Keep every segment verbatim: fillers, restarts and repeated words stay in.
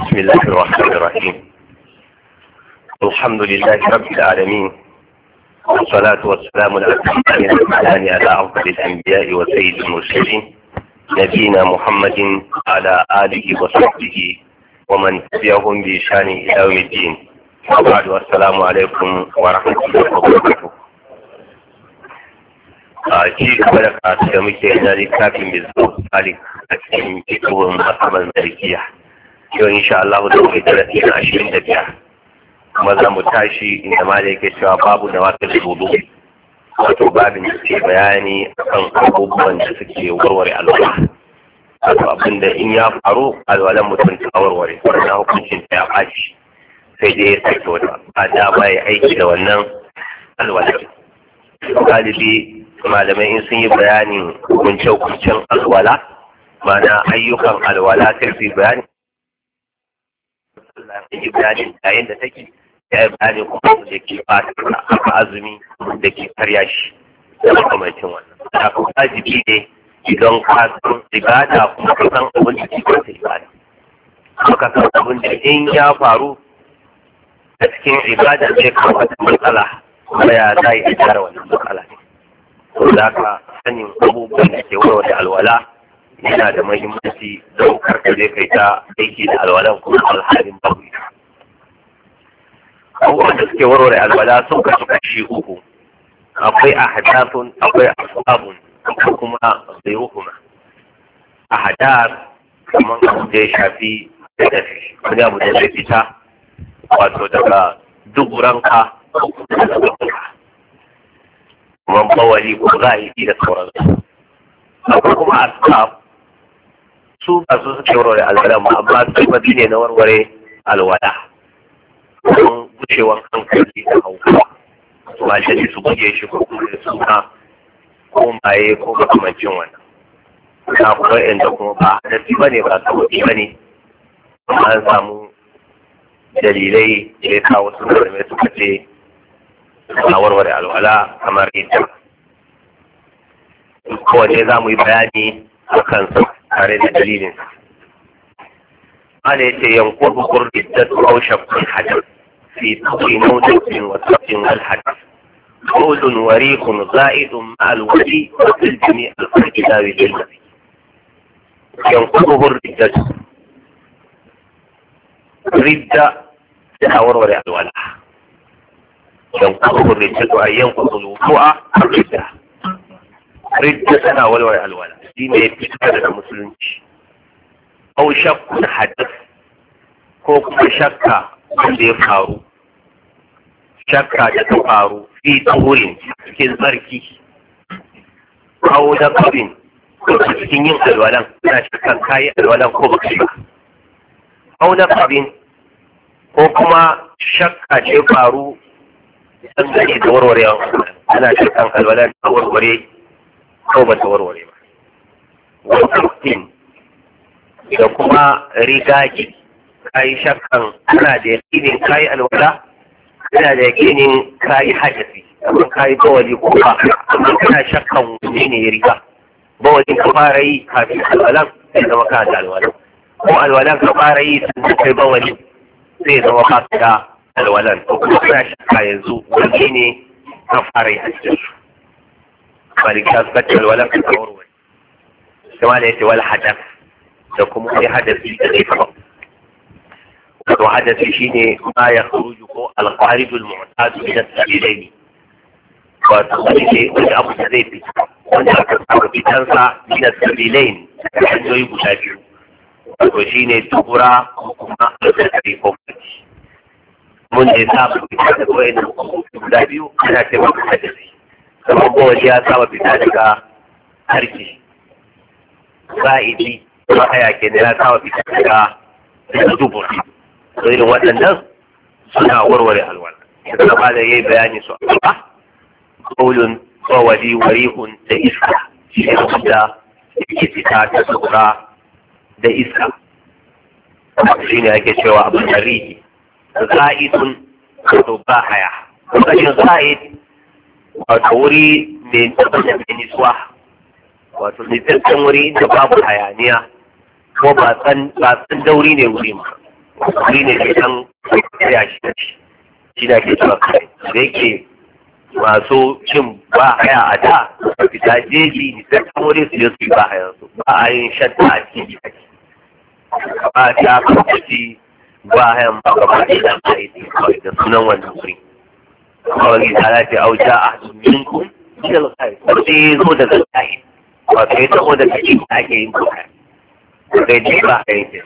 بسم الله الرحمن الرحيم. الحمد لله رب العالمين، والصلاة والسلام الأكملان على أفضل الأنبياء وسيد المرسلين نبينا محمد على آله وصحبه ومن تبعهم بإحسان إلى يوم الدين. وبعد، والسلام عليكم ورحمة الله وبركاته. a ci gaba da kasu da muke na littafin bizu salik a cikin fitowar masabar malikiya. Yau insha Allah da mai darasi na ashirin da biyar kuma za mu tashi inda ma da yake cewa babu da wata shudu, wato babin da ke bayani akan abubuwan da suke warware alwala, wato abinda in ya faru alwalan mutum ta warware wannan hukuncin ta ya ɓaci sai dai ya sake wata a dama ya aiki da wannan alwalan. Galibi malamai in sun yi bayanin hukunce-hukuncen alwala, mana ayyukan alwala sai su yi bayani yi bayanin yayin da take ya yi bayanin kuma da ke fata a azumi da ke karya shi da makamancin wannan. Da kuma wajibi ne idan ka san ibada kuma ka san abin da ke kwanta ibada, kuma ka san abin da in ya faru a cikin ibada zai kawo wata matsala kuma ya za yi gyara wannan matsala ne. Da ka sanin abubuwan da ke warware alwala yana da mahimmanci don karka zai kai ta aiki da alwalan kuma alhalin babu ita. Abubuwan da suke warware alwala sun kasu kashi uku, akwai ahadathun, akwai asbabun, akwai kuma ghayruhuma. Ahadath kamar abu da ya shafi dafi, wani abu da zai fita wato daga duburanka ko kuma daga bakinka, man bawali ko ra'ayi da sauransu. Akwai kuma asbab, su ba su suke warware alwala amma sababi ne na warware alwala, don gushewan hankali da hauka, su ba shi su guje shi ko kuma suna ko maye ko makamancin wannan. Na kuma yadda kuma ba hadafi ba ne ba sababi ba ne, amma an samu dalilai da ya kawo su da suka ce suna warware alwala kamar ita. Kowane za mu yi bayani a kansa tare da dalilin. Ana yace yankun bukur da su shakkun hadar fi tuki nautin wa tafin alhadar. Qawlun warikun za'idun ma'al wali wa fil jami' al-farqi dawi lillahi. Yankun bukur da su ridda da warware alwala. ينقضه الرجال أن ينقض الوضوء الردة. ردة سنة والوعي الولا دين يتكاد المسلمين أو شك حدث كوك شك عند يفعلوا شك يتفعلوا في طهور كالبركي أو نقب cikin yin alwalan na shakkan kayi alwalan ko baka ba, au naqabin ko kuma shakka ce faru dangane da warwarewa ana shakkan alwalan ta warware ko ba ta warware ba. Wasu da kuma rigaki kayi shakkan ana da yakinin kayi alwala, ana da yakinin kayi hadasi, amma kayi bawali ko ba, amma kana shakkan wani ne ya riga bawalin ka fara yi kafin alwalan sai zama ka da alwalan, ko alwalan ka fara yi sannan kai bawali sai zama ka da alwalan, ko kuma kana shakka yanzu wani ne ka fara yi a cikin su. Bari ka saka alwalan ka ta warware. Kuma da yake wal hadas da kuma wani hadasi da zai faru. Wato hadasi shine ma ya khuruju ko al-qaridul mu'tad min as-sabilaini. Wato wani ne wani abu da zai fita wanda aka saba fitansa min as-sabilain da hanyoyi guda biyu. Wato shine dubura ko kuma al-zakari ko kaci. Mun da ya saba fita daga wayannan guda biyu ana ce maka hadasi. Kamar bawali ya saba fita daga harshe. Sa'idi kuma haya ke da ya saba fita daga dubura. Irin waɗannan suna warware alwala. Yadda ba da yayi bayani su a kaulun bawali warihun da iska, shi ne wanda yake fita ta dubura da iska. Shi ne ake cewa abin da rihi. Za'idun wato ba haya. Kasashen za'id wato wuri mai tabbatar da nisuwa, wato littattun wuri inda babu hayaniya ko ba tsan dauri ne wuri ma. wuri ne da kan ya shi da shi shi da ke cewa kai da yake masu cin ba haya a da a fita jeji da kamore su yi su ba haya su ba a yin shadda a cikin jiki ba ta kafaci ba hayan ba gaba da idan a yi kawai da sunan wannan wuri kawai ta lafi auja a minkum ilal kai sai zo daga kai ba sai ta ko daga cikin ake yin kuka sai dai ba a yi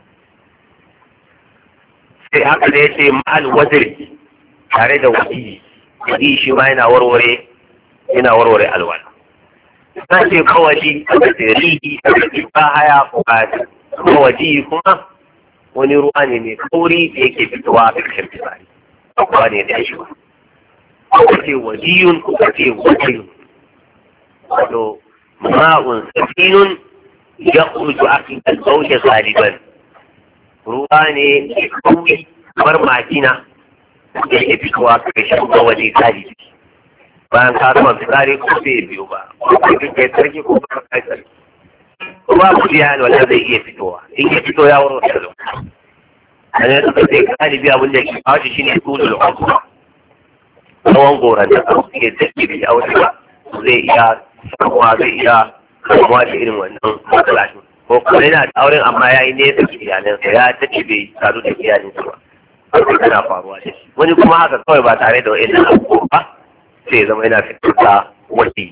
sai haka da ya ce ma'al waziri tare da wasi wasi shi ma yana warware yana warware alwala na ce kawai a da rihi a da ba haya ko kawai kuma wani ruwa ne mai kauri da yake fitowa a ƙarshen fitsari abuwa ne da shi ba kuka ce wajiyun kuka ce wajiyun wato ma'un safinun ya kuju a cikin zaune galiban ruwa ne mai kauri kamar makina da yake fitowa a ƙarshen waje galibi bayan ka zama fitsari ko sai biyu ba ko kai kai sarki ko ba kai sarki kuma ku biya wanda zai iya fitowa in ya fito ya wuro da lokaci a ne suka ce galibi abin da ke kawo shi ne tulul umma tsawon goron da kan suke tafi a wata zai iya samuwa zai iya kamuwa da irin wannan matsala ko kuma yana da auren amma ya yi nesa da iyalinsa ya tafi bai sadu da iyalinsa ba haka tana faruwa da shi wani kuma haka kawai ba tare da wa'in abubuwa ba sai zama yana fitar da wasi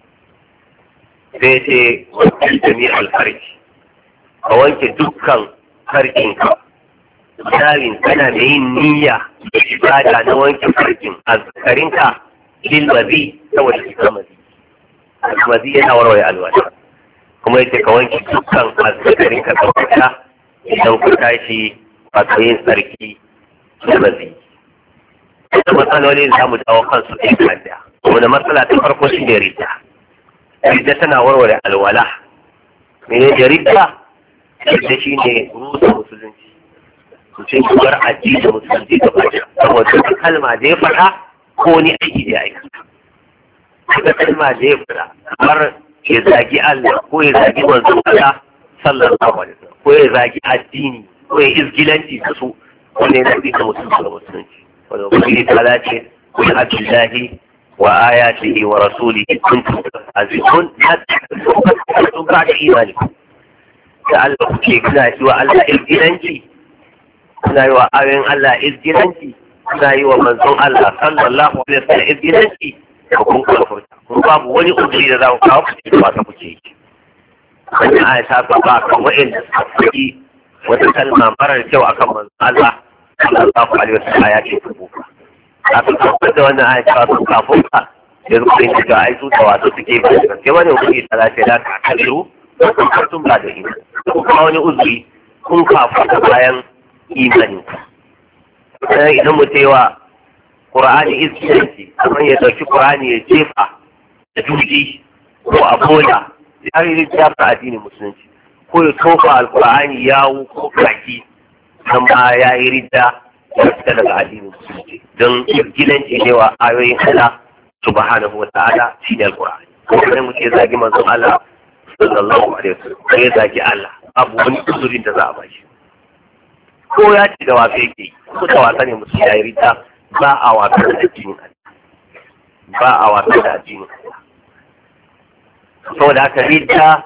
sai ce wanke jami alfarki ka wanke dukkan farkinka misalin kana da yin niyya da ibada na wanke farkin azzakarinka lil mazi saboda shiga mazi mazi yana warware alwala kuma yace ka wanke dukkan azzakarinka saboda idan ku tashi wato yin sarki da mazi da matsaloli da samu dawo kansu ɗin kanta wanda matsala ta farko shi ne rita ridda tana warware alwala mene da ridda ridda shi ne rusa musulunci mutum ki bar addini da musulunci da bata saboda wata kalma da ya faɗa ko ni aiki da ya aikata wata kalma da ya faɗa kamar ya zagi Allah ko ya zagi manzon Allah sallallahu alaihi wasallam ko ya zagi addini ko ya izgilanci da su wanda ya zabi da musulunci da musulunci wanda ubangiji ta dace kun abdullahi وآياته ورسوله كنتم تستهزئون حتى تكونوا بعد إيمانكم لعلكم كنا سوى الله إذجلنتي كنا يوى آيين الله إذجلنتي كنا يوى منزون الله صلى الله عليه وسلم إذجلنتي وكن كفرت kun babu wani uzuri da za ku kawo ku cikin wata kuke yi wannan aya ta faɗa kan wa'inda suka faɗi wata kalma marar kyau akan manzon Allah sallallahu alaihi wasallam ya ce ku buka kafin kafin da wannan ayi cewa sun kafin ka ya zuwa yin cewa ai su da wasu suke ba da gaske wani wuri ta lafiya da ta kaliru kun sun ba da ina ko kuma wani uzuri kun kafin da bayan imanin sai idan mu cewa Qur'ani izkiyanci kamar ya dauki Qur'ani ya jefa da duji ko a bola ya yi jafa addinin musulunci ko ya tofa alqur'ani yawo ko kaki kan ba ya yi ridda ya fita daga addinin musulunci don gidanci ne wa ayoyin Allah subhanahu wa ta'ala shi ne alqur'ani ko kuma mu ce zagi manzon Allah sallallahu alaihi wasallam ko ya zagi Allah abu wani uzurin da za a bashi ko ya ci da wafe yake ko da wasa ne mutum ya yi ridda ba a wasa da addinin Allah ba a wasa da addinin Allah saboda haka ridda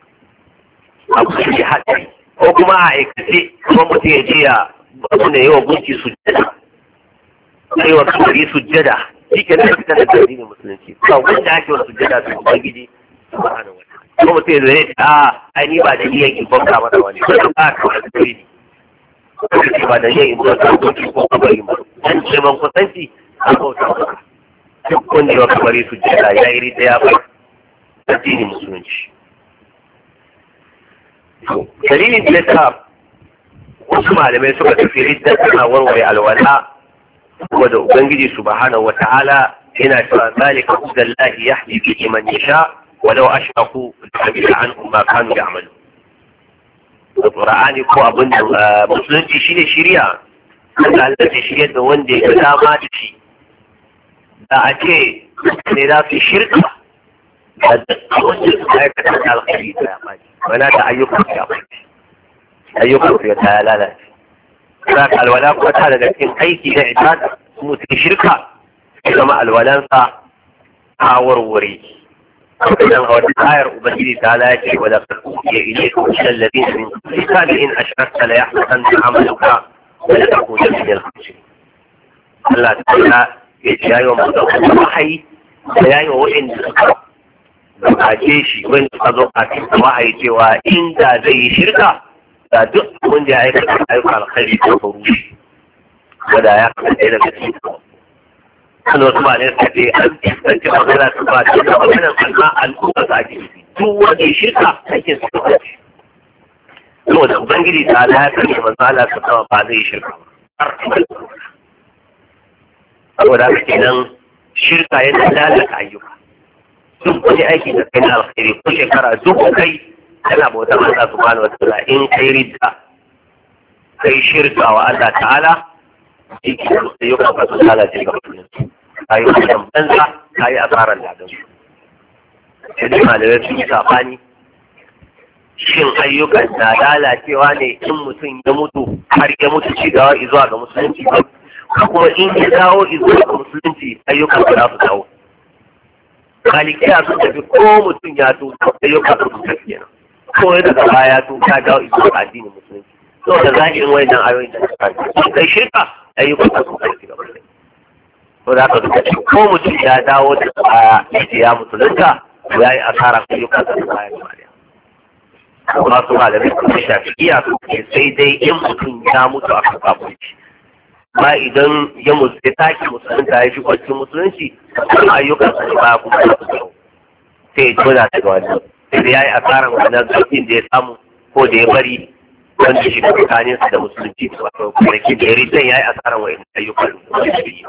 abu shi haɗari ko kuma a aikace kuma mutum ya je ya wanda yi wa gunki sujjada yi wa kamari sujjada shi ke nan fitar da addinin musulunci ba wanda ake wa sujjada su ubangiji subhanahu wa ta'ala kuma mutum ya zo ne a ai ni ba da niyyar in bauta masa wani ko da ba ka wani kuri ne ko ba da niyyar in bauta gunki ko kamari ba dan neman kusanci an bauta masa duk wanda yi wa kamari sujjada ya yi rita ya bar addinin musulunci dalilin da ta wasu malamai suka tafi ridda tana warware alwala kuma da ubangiji subhanahu wata'ala yana cewa zalika hudallahi yahdi bihi man yasha walau ashraku labila anhum ma kanu ya'malu Qur'ani ko abin da musulunci shine shari'a da Allah ya shirya da wanda ya dama da shi da a ce ne za su shirka da wanda su aikata da alkhairi da ya faɗi wala da ayyukan ya faɗi ayyukan su ya ta lalace za ka alwala kuma ta daga cikin aiki na ibada mutum shirka ya zama alwalansa a warware. idan a wata ayar ubangiji ta lace wa da ya ile ka wasu lallabin min kusa da in ashirarta la ya hasan da amaluka wa da kako da min yalhaci. Allah ta kula ya ce yayi wa mutum wahayi da yayi wa waɗanda suka gabace shi wanda suka zo a cikin wahayi cewa inda zai yi shirka da duk wanda ya aikata ayyuka alkhairi ko faru shi wanda ya kasance daga cikin wani wasu ba ne suka ce an fuskanci magana su ba ce da maganar amma al'umma su ake nufi duk wanda ya shirka aikin su kuma ce saboda ubangiji ta ala ya sani manzo Allah su sama ba zai yi shirka ba saboda haka kenan shirka yana lalata ayyuka duk wani aiki da kai na alkhairi ko shekara duk kai kana bautar Allah subhanahu wa ta'ala in kai ridda kai shirka wa Allah ta'ala shi ke da yau ka su lalace ga mutum kayi wajen banza kayi asarar ladan su sai dai malamai sun yi sabani shin ayyukan na lalacewa ne in mutum ya mutu har ya mutu ci gawa izuwa ga musulunci ko kuma in ya dawo izuwa ga musulunci ayyukan su za su dawo malikiya sun tafi ko mutum ya tuta ayyukan su tafi kenan ko ya daga baya ya tuta dawo izuwa ga addinin musulunci saboda zahirin wayannan ayoyin da suka kai kai shirka ayyukan su sun kai gaba da to da ka suka ce ko mutum ya dawo da baya ya musulunta ya yi asara ayyukan sa baya da baya kuma su malamai kuma shafi iya su ke sai dai in mutum ya mutu a kan kafirci ba idan ya mutu ya take musulunta ya shigo cikin musulunci kuma ayyukan sa ba kuma ya fito sai ya tona daga wannan sai ya yi asaran wannan zarfin da ya samu ko da ya bari wanda shi tsakanin sa da musulunci wato kwanaki da yari zai yayi asaran wa'in ayyukan da yi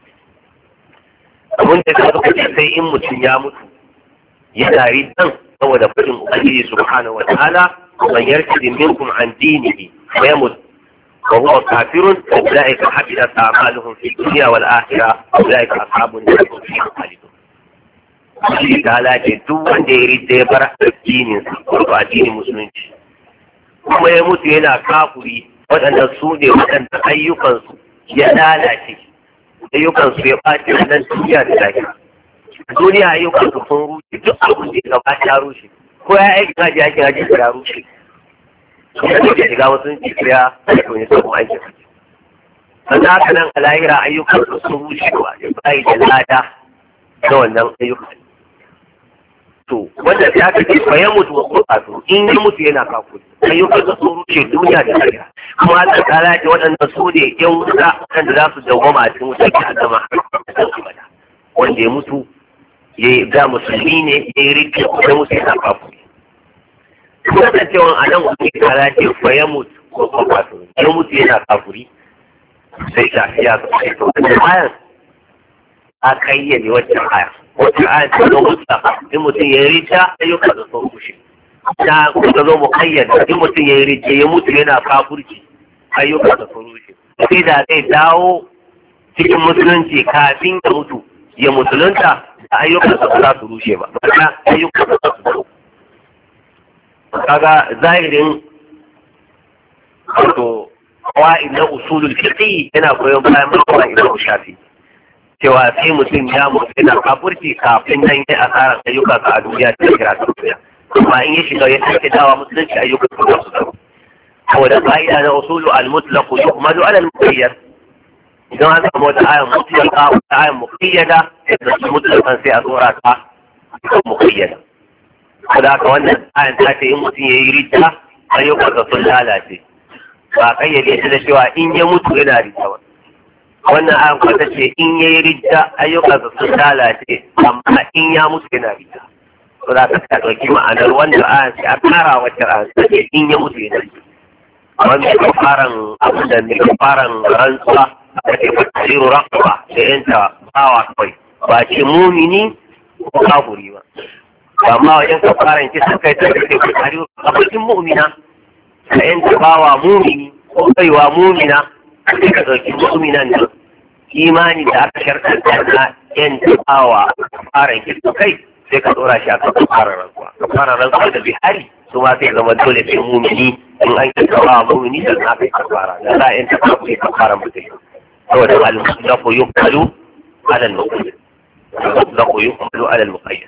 abin da ta suka ce sai in mutum ya mutu yana ridan saboda fadin ubangiji subhanahu wa ta'ala man yartadi minkum an dinihi wa yamut wa huwa kafirun fa ulaika habitat a'maluhum fi dunya wal akhirah wa ulaika ashabun nar hum fiha khalidun. Shi ta lace duk wanda ya rida ya bar addinin sa wato addinin musulunci kuma ya mutu yana kafuri waɗanda su ne waɗanda ayyukansu ya lalace ayyukansu ya ɓaci a nan duniya da lafiya duniya ayyukansu sun rushe duk abin da ya gabata ya rushe ko ya aiki haji aikin haji ya rushe kuma da ke shiga wasu ci ya aiki ne sabon aikin haji sannan haka nan a lahira ayyukansu sun rushe wa ya bayi da lada na wannan ayyukan to wanda ta kace fa ya mutu wa qur'atu in ya mutu yana kafiri ayyukan da sun rushe duniya da lahira kuma Allah ta lati waɗanda su ne yan wuta wanda za su dawwama a cikin wutar jahannama har abada wanda ya mutu ya ga musulmi ne ya yi rike ko mutu yana kafiri kuma da cewa anan wani ta lati fa ya mutu wa qur'atu ya mutu yana kafiri sai ta ya ce to da bayan a kayyade waccan aya wata aya ta zo mutlaka in mutum ya yi rita ayyuka da sun kushe ta kuka zo mu kayyada in mutum ya yi rita ya mutu yana kafurci ayyuka da sun rushe sai da zai dawo cikin musulunci kafin ya mutu ya musulunta da ayyuka da ba za su rushe ba ba ayyuka da za su zo kaga zahirin wato qawaid na usulul fiqh yana koyon bayan mawa Imam Shafi cewa sai mutum ya mutu yana kafurci kafin nan ya asarar ayyuka a duniya ta kira ta duniya amma in ya shiga ya sake dawa musulunci ayyuka su za su zama saboda ka'ida na usulu al-mutlaq yuhmadu ala al-muqayyad idan an samu wata ayan mutlaqa wata ayan muqayyada da su mutlaqan sai a tsora ta muqayyada saboda haka wannan ayan ta ce in mutum ya yi ridda ayyuka ga sun lalace ba kayyade ta da cewa in ya mutu yana ridda ba wannan ayan kwata ce in ya yi ridda ayyukansa sun lalace amma in ya mutu yana ridda to za ka ta ɗauki ma'anar wanda ayan sai a kara wacce ayan ce in ya mutu yana ridda wanda ya faran abin da mai faran rantsuwa da ke fasiru rakaba da yanta bawa kawai ba ce mumini ko kafuri ba amma wajen kafaran kisa kai ta da ke fasiru a bakin mu'mina ka yanta bawa mumini ko kaiwa mumina sai ka ɗauki mu'minan nan imani da aka sharkanta na yan tabawa fara kisa kai sai ka dora shi aka fara rantsuwa ka fara rantsuwa da bihari su ma sai zama dole sai mumini in an kika ba mumini da na kai kafara da za a yanta ka kai kafara mutum saboda al-mutlaqu yuqalu ala al-muqayyad al-mutlaqu yuqalu ala al-muqayyad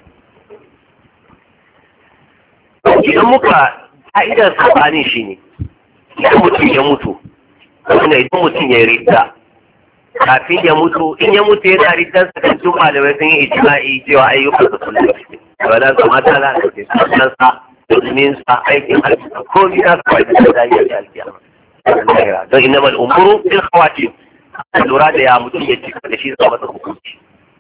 idan muka ka'idar sabani shine idan mutum ya mutu kuma idan mutum ya rida kafin ya mutu in ya mutu yana ridan sa kan juma da sun yi ijma'i cewa ayyukan sa sun lafi wala zama ta la ne sannan sa domin sa aikin alƙa ko ni ka kai da dai ya alƙiyama don innamal umuru bil khawatim lura da ya mutum ya cika da shi zama masa hukunci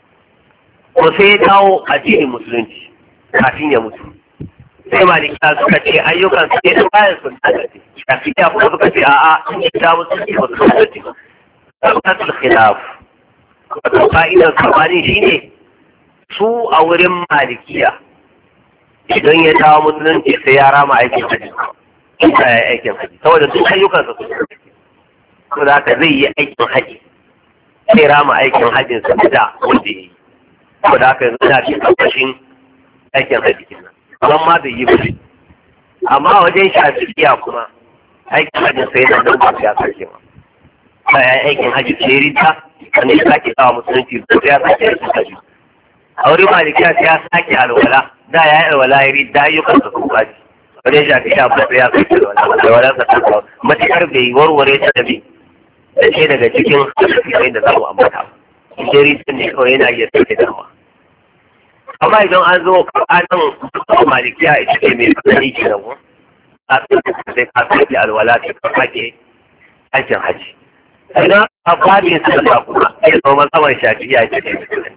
ko sai ya dawo addinin musulunci kafin ya mutu sai malika suka ce ayyukan su ne bayan sun lalace kafin ya kuma suka ce a'a in ya dawo musulunci ba su lalace ba tabbatul khilaf wato fa'idar sabani shine su a wurin malikiya idan ya dawo musulunci sai ya rama aikin haji in ya yi aikin haji saboda duk ayyukan sa su ko da haka zai yi aikin haji sai rama aikin hajin sa da wanda ya yi ko da haka yanzu na cikin tabbashin aikin haji kenan amma ma bai yi ba amma wajen shafi'iya kuma aikin hajin sai yana nan ba ya sake ma ba ya aikin hajji sai rita wanda ya sake kawo musulunci ko ya sake aikin hajji a wurin malikiya sai ya sake alwala da ya yi alwala ya rita ayyukan sa kuma ji wajen shafi'iya ba sai ya sake alwala alwala sa ta kawo matuƙar bai warware ta da bi da ce daga cikin hadisin da za mu ambata sai rita ne kawai yana iya sake dawa amma idan an zo ƙanan malikiya ita ce mai fasari ke nan a sai ka sake alwala sai ka sake aikin hajji idan a babin sallah kuma ya zama matsalar shafiya ce ce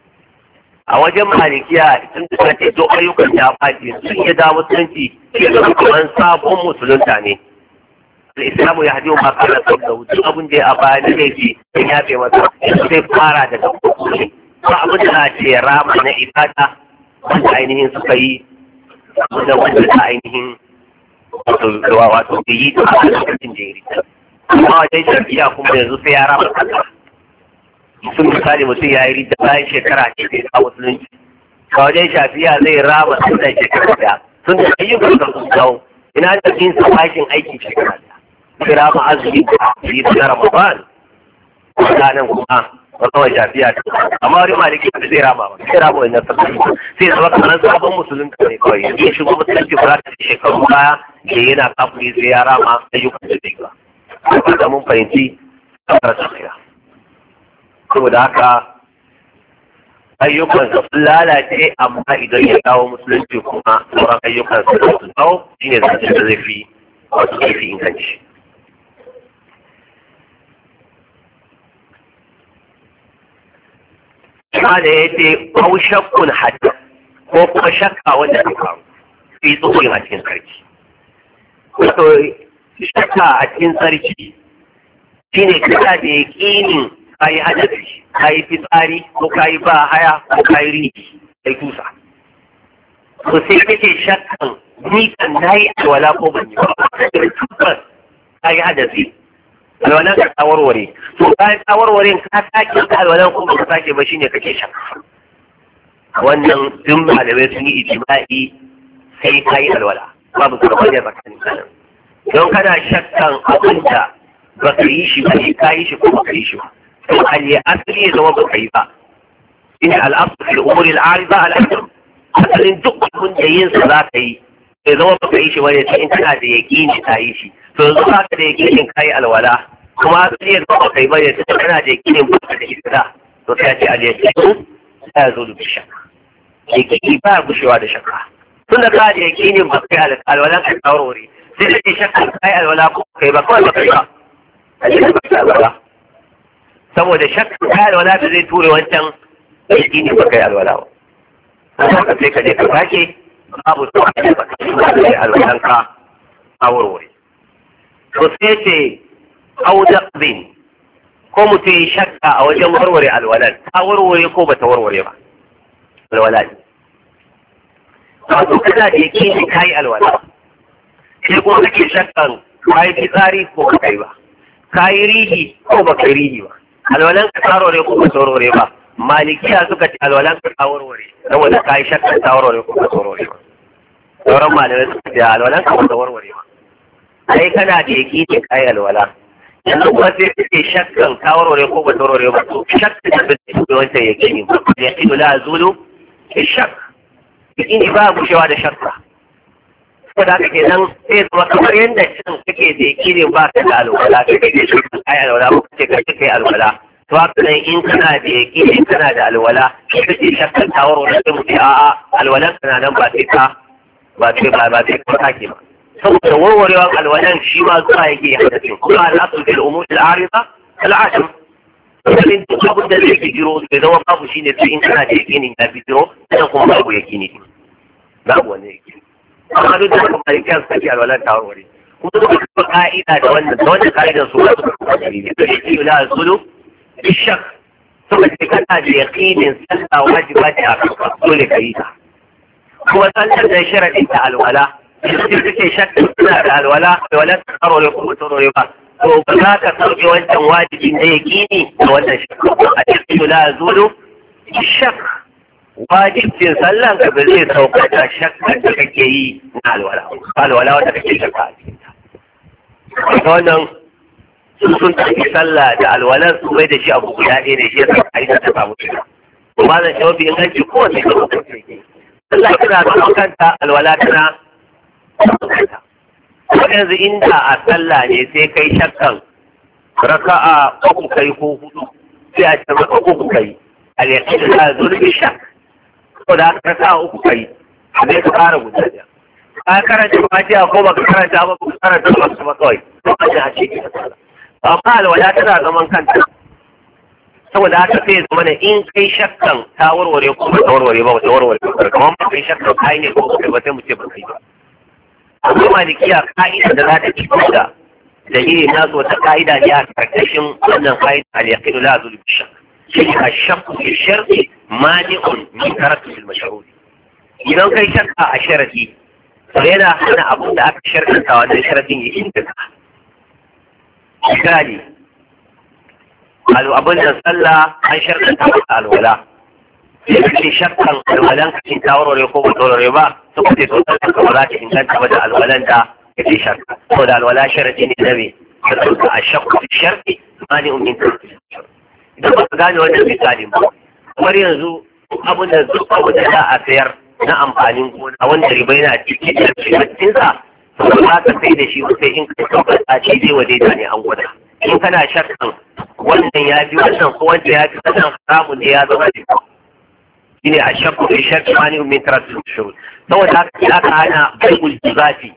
a wajen malikiya sun da ce duk ayyukan ya faɗi sun yi da musulunci ke da kamar sabon musulunta ne islamu ya hajji ma kana sau da wuce abin da ya baya da laifi ya yafe masa sai fara daga kuskure ba abin da na ce rama na ibada wanda ainihin suka yi da wanda ta ainihin wato da yi da a lokacin da ya rita amma wajen shafiya kuma yanzu sai ya rama kasa sun misali mutum ya yi rita bayan shekara ce sai a musulunci a wajen shafiya zai rama sannan shekara daya sun da ayyukan da sun dawo ina da yin sabakin aiki shekara daya sai rama azumi yi na ramadan nan kuma wata shafiya ta amma wani maliki da zai rama ba sai rama wannan sabbin sai zama kamar sabon musulunta ne kawai yanzu shigo musulunci ba za ta shekaru baya da yana kafin sai ya rama ayyukan da zai ba da mun fahimci kamar tafiya saboda haka ayyukan su sun lalace amma idan ya dawo musulunci kuma sauran ayyukan su da su dawo shine zancen da zai fi wasu zai fi inganci kuma da ya ce hau shakkun hadda ko kuma shakka wanda ta faru fi tsohon a cikin sarki wato shakka a cikin sarki shi ne kasa da ya ƙinin ka yi hadafi ka yi fitsari ko ka yi ba haya ko ka yi rihi ka yi tusa to sai kake shakkan ni kan na yi alwala ko ban yi ba da tabbas ka yi hadafi alwalan ka tsawarware to bayan tsawarware ka sake ka alwalan ko ba ka sake ba shine kake shakka wannan duk malamai sun yi ijma'i sai ka yi alwala babu karɓar tsakanin kanan don kana shakkan abin da ba ka yi shi ba ne ka yi shi ko ba ka yi shi ba to hali asali ya zama ba ka yi ba in al'asu fil umuri al'arida al'adam asalin duk abin da yin sa za ka yi ya zama ba ka yi shi ba ne sai in kana da yaƙini ka yi shi to yanzu ba ka da yaƙinin ka yi alwala kuma asali ya zama ba ka yi ba ne sai kana da yaƙinin ba ka da ita to sai a ce al-yaqinu la yazulu bi shakk yaƙini ba gushewa da shakka tun da ka da yaƙinin ba ka yi alwalan ka tsawarware sai da ke shakka kai alwala ko kai ba kawai ba kai ba a cikin ba kai alwala saboda shakka kai alwala da zai ture wancan shi ne ba kai alwala ba haka sai ka je ka sake babu tsawon ba kai alwalan ka a warware to sai ce audaqbin ko mutum ya shakka a wajen warware alwalan ta warware ko ba ta warware ba alwala ne wato kana da yake ne kai alwala sai kuma kake shakkan ka yi fitsari ko ba kai ba ka yi rihi ko ba kai rihi ba alwalan ka tsaro ne ko ba tsaro ne ba malikiya suka ce alwalan ka tawarware saboda ka yi shakkan tawarware ko ka tawarware ba. Sauran malamai suka ce alwalan ka ba tawarware ba. Ai kana da yaki ne kai alwala. Yanzu kuma sai kake shakkan tawarware ko ba tawarware ba to shakkan da bai da wancan yaki ne ba. Yaki la zulu shak. Yaki ne ba gushewa da shakka. Saboda haka kenan sai zama kamar yadda cin kake da yaki ne ba ka da alwala kake da shakkan kai alwala ko kake kai alwala. To haka nan in kana da yaki ne kana da alwala kake shakkan tawarware sai mutum a'a alwalan kana nan ba sai ka ba sai ba ba sai ka kake ba. saboda warwarewar alwalan shi ma zuwa yake ya hada cin kuma al'asul bil umur al arida al asham idan duk abin da zai bijiro bai zama babu shine sai in kana da yakinin ya bijiro sannan kuma babu yakini babu wani yakini amma duk da kuma malikan sake alwalan ta warware kuma duk da ka'ida da wannan da wannan ka'idar su wasu dalili to shi la zulu bishak saboda kana da yakinin sallah wajiba ce a kanka dole ka yi ta kuma sallar da sharadin ta alwala idan kake shakka suna da alwala alwala ta tsaro ne kuma tsaro ne ba to ba za ka sauke wancan wajibi na yakini da wannan shakka a cikin la zulu shak wajibin sallan ka ba zai sauka da shakka da kake yi na alwala alwala wanda kake shakka a cikin ta wannan sun tafi sallah da alwalan su bai da shi abu guda ɗaya ne shi ya sa a yi ta samu shiga ba zan shawo fi inganci kowace ga hukunci ke sallah tana da kanta alwala tana yanzu inda a sallah ne sai kai shakkan raka'a uku kai ko hudu sai a ce maka uku kai al-yaqin la zulmi shak ko da raka'a uku kai sai ka fara guda da ka karanta fatiha ko baka karanta ba ka karanta ba kawai to a ji a ce ki sallah amma alwala tana zaman kanta saboda haka sai zama da in kai shakkan ta warware ko ba ta warware ba ta warware ba kamar ba kai shakkan kai ne ko kai ba sai mu ce ba kai ba amma malikiya ka'ida da za ta ci da dalilin na zo ta ka'ida ne a karkashin wannan ka'ida al-yaqinu la zulu bi shakk shi ka shakku fi sharti mani'un min karatu fil mashruri idan kai shakka a sharadi to yana hana abin da aka sharɗanta wannan sharadin ya inganta misali abin da sallah an sharɗanta masa alwala sai kake shakkan alwalan ka cin tawarware ko ba tawarware ba to kace to sallah ka ba za ta inganta ba da alwalan da kake shakka ko da alwala sharadi ne nabi da sauka a shakku sharti mani umin idan ba ka gane wannan misalin ba kamar yanzu abin da duk abin da za a sayar na amfanin gona wanda riba yana cikin cikin sa to ba ka sai da shi sai in ka sauka a ce dai waje da ne an gwada in kana shakkan wannan ya fi wannan ko wanda ya fi wannan haramun ne ya zama da shine a shakku fi shakki mani min taraddud shurut saboda haka aka hana bai'ul jizafi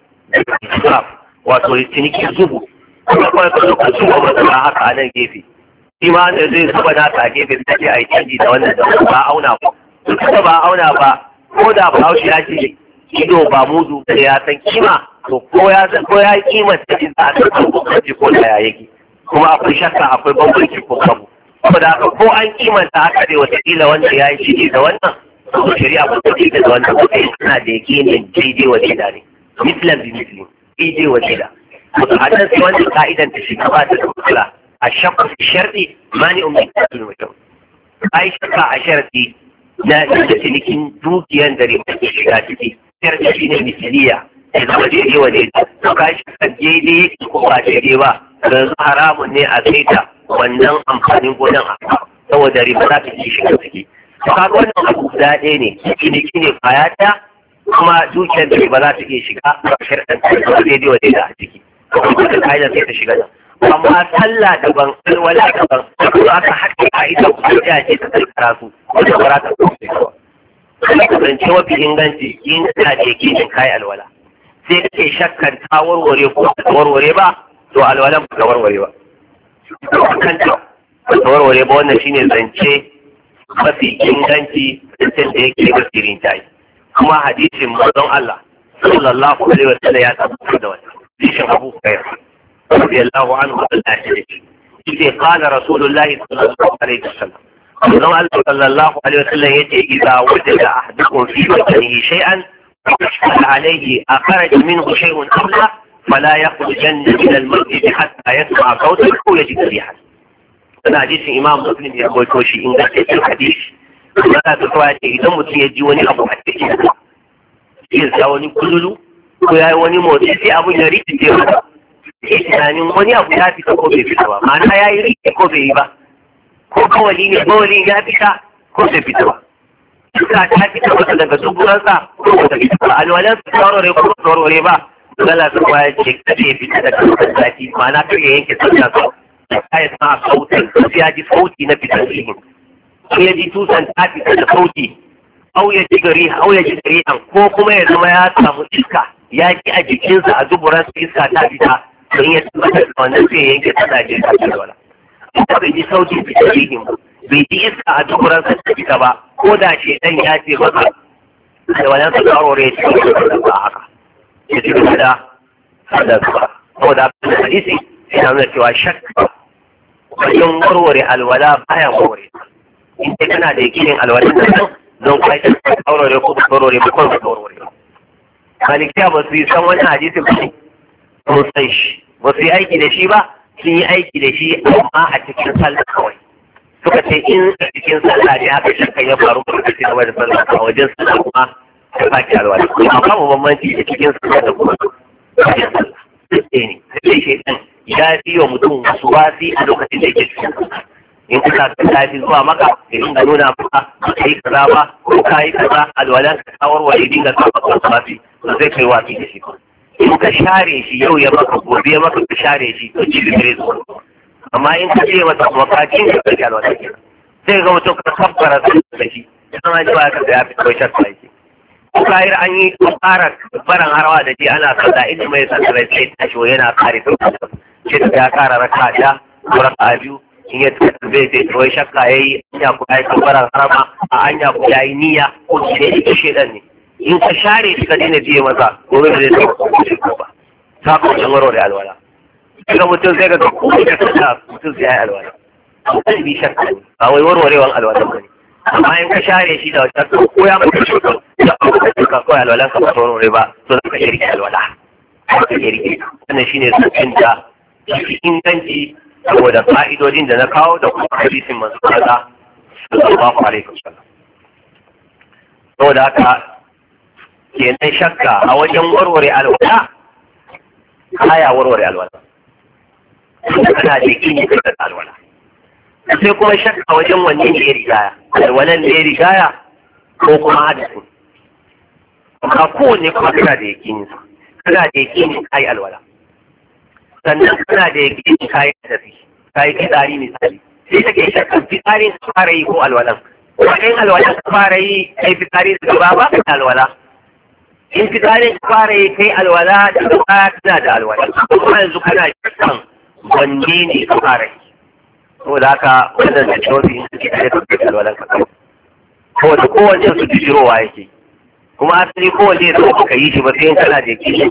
wato ciniki zubu kuma kawai ka zuba zuba masara haka a nan gefe shi ma da zai zuba naka a gefe sai a yi canji da wannan da ba auna ba duk da ba auna ba ko da ba haushi ya ce ido ba mudu da ya san kima to ko ya san ko ya yi kima ta in za a san ko ko da ya yake kuma akwai shakka akwai bambanci ko babu saboda haka ko an kimanta haka dai wataƙila wanda ya yi shiri da wannan ko shari'a ba ta da wannan ko sai suna da yake ne daidai wa da ne mislan bi misli daidai wa da to a nan sai wannan ka'idan ta shiga ba ta da kula a shakku sharɗi mani ummi kasul mutum ai shakka a sharɗi na da cinikin dukiyan da riba ke shiga ciki sharɗi shi ne misliya ya zama daidai wa daidai to ka shakka daidai yake ko ba daidai ba yanzu haramun ne a saita wannan amfanin gonan a saboda riba za ta ci shiga ciki to kaga wannan abu guda ɗaya ne ciniki ne kwaya ɗaya kuma dukiyar da riba za ta iya shiga a sharɗan ta zama daidai wa daidai a ciki kuma da kayan sai ta shiga nan amma sallah daban alwala daban kuma aka haɗe ka'ida ku ya ce ta karkara su wanda ba za ta kuma shiga kuma kasance mafi inganci in ka ce kishin kayi alwala sai kake shakkan ta warware ko ta warware ba to alwalan ba ta warware ba kanta ba ta warware ba wannan shine zance mafi inganci zancen da yake gasirin tayi kuma hadisin manzon Allah sallallahu alaihi wasallam ya tabbata da wannan hadisin Abu Hurairah radiyallahu anhu Allah ya ce yace qala rasulullahi sallallahu alaihi wasallam manzon Allah sallallahu alaihi wasallam yace idza wajada ahadukum fi wajhihi shay'an فاشكل عليه أخرج منه شيء أم لا فلا يخرجن من المسجد حتى يسمع صوتا أو يجد ريحا Wannan hadisin Imam Muslim ya rawaito shi ingantaccen hadisi. Allah ta tsaya ce idan mutum ya ji wani abu a cikin sa, ya sa wani kululu ko ya yi wani motsi sai abun ya rikice masa. Sai tunanin wani abu ya fita ko bai fita ba, ma'ana ya yi rikice ko bai yi ba. Ko kawali ne kawali ya fita ko bai fita ba. Iska ta fita masa daga duburansa ko ba ta fita ba. Alwalansa tsaurare ko tsaurare ba. Allah ta tsaya ce kada ya fita daga kan zafi, ma'ana kar ya yanke sallah ko ya sa sautin sai ya ji sauti na fitar cikin. Ko ya ji tusan ta fita da sauti, au ya ji gari, au ya ji gari ko kuma ya zama ya samu iska ya ji a jikinsa a duburan iska ta fita don ya tabbatar da wannan sai ya yanke sallah ce ta fita wala. Ita bai ji sauti fitar cikin ba, bai ji iska a duburan sa ta fita ba, ko da shedan ya ce masa da wannan sa karo ya ce ba haka. Ya ci gaba da sadarwa. Saboda abin da hadisi yana nuna cewa shakka wajen warware alwala baya warware. In dai kana da yakinin alwala da nan don kai ta warware ko ba warware ba ko ba warware. Malikiya ba su yi san wannan hadisi ba ne, ba san shi, ba su yi aiki da shi ba, sun yi aiki da shi amma a cikin sallah kawai. Suka ce in a cikin sallah ne haka shakka ya faru ba ka ci gaba da sallah a wajen sallah kuma ta sake alwala. Amma babu bambanci da cikin sallah da kuma cikin sallah. Duk ne, sai shi ɗin ya fi wa mutum wasu wasi a lokacin da yake cikin sallah. In kuka ta fi zuwa maka da inda nuna maka ba ka yi kaza ba ko ka yi kaza alwalan ka kawarware dinga kafa wasu wasi ba zai kai wasi da shi ba. In ka share shi yau ya maka gobe ya maka ka share shi to ci gaba zuwa. Amma in ka je masa kuma ka cin ka kai alwala kenan. Sai ga mutum ka kabbara da shi. Idan an ji ba ka ga ya fi kawai shakka yake. Kayar an yi fara baran harawa da ji ana sallah inda mai sallah sai tashi yana kare ta sai ta ya kara raka da ko raka biyu in ya tafi zai sai to shakka yayi anya ku ai baran harama a anya ku yayi niyya ko shi ne shi dan ne in ka share shi ka dina biye masa gobe zai ta ba ta ko jangaro da alwala ga mutum sai ga ko da sallah mutum sai ya alwala ko bi shakka ne ba wai warwarewan alwala ba ne amma in ka share shi da wata ko ya mutu shi ko da ka ko alwalan ka ba warware ba to ka shirki alwala ka shirki wannan shine sakin da inganci saboda fa'idodin da na kawo da kuma hadisin manzo Allah sallallahu alaihi wasallam. Saboda haka kenan shakka a wajen warware alwala kaya warware alwala kana da kini da alwala sai kuma shakka wajen wanne ne ya rigaya alwalan ne ya rigaya ko kuma hadisin amma kowanne kuma kana da yakini kana da yakini kai alwala sannan kana da yakini kai tafi kai fitsari misali sai take shakkan fitsarin fara yi ko alwalan kuma in alwalan fara yi kai fitsari daga baba ka alwala in fitsarin fara yi kai alwala daga baya kana da alwala kuma yanzu kana shakkan wanne ne ka fara yi saboda haka wannan da shofi in suke tare da alwalan ka ko da kowace su jirowa yake kuma asali kowace ya zo ka yi shi ba sai in kana da yakini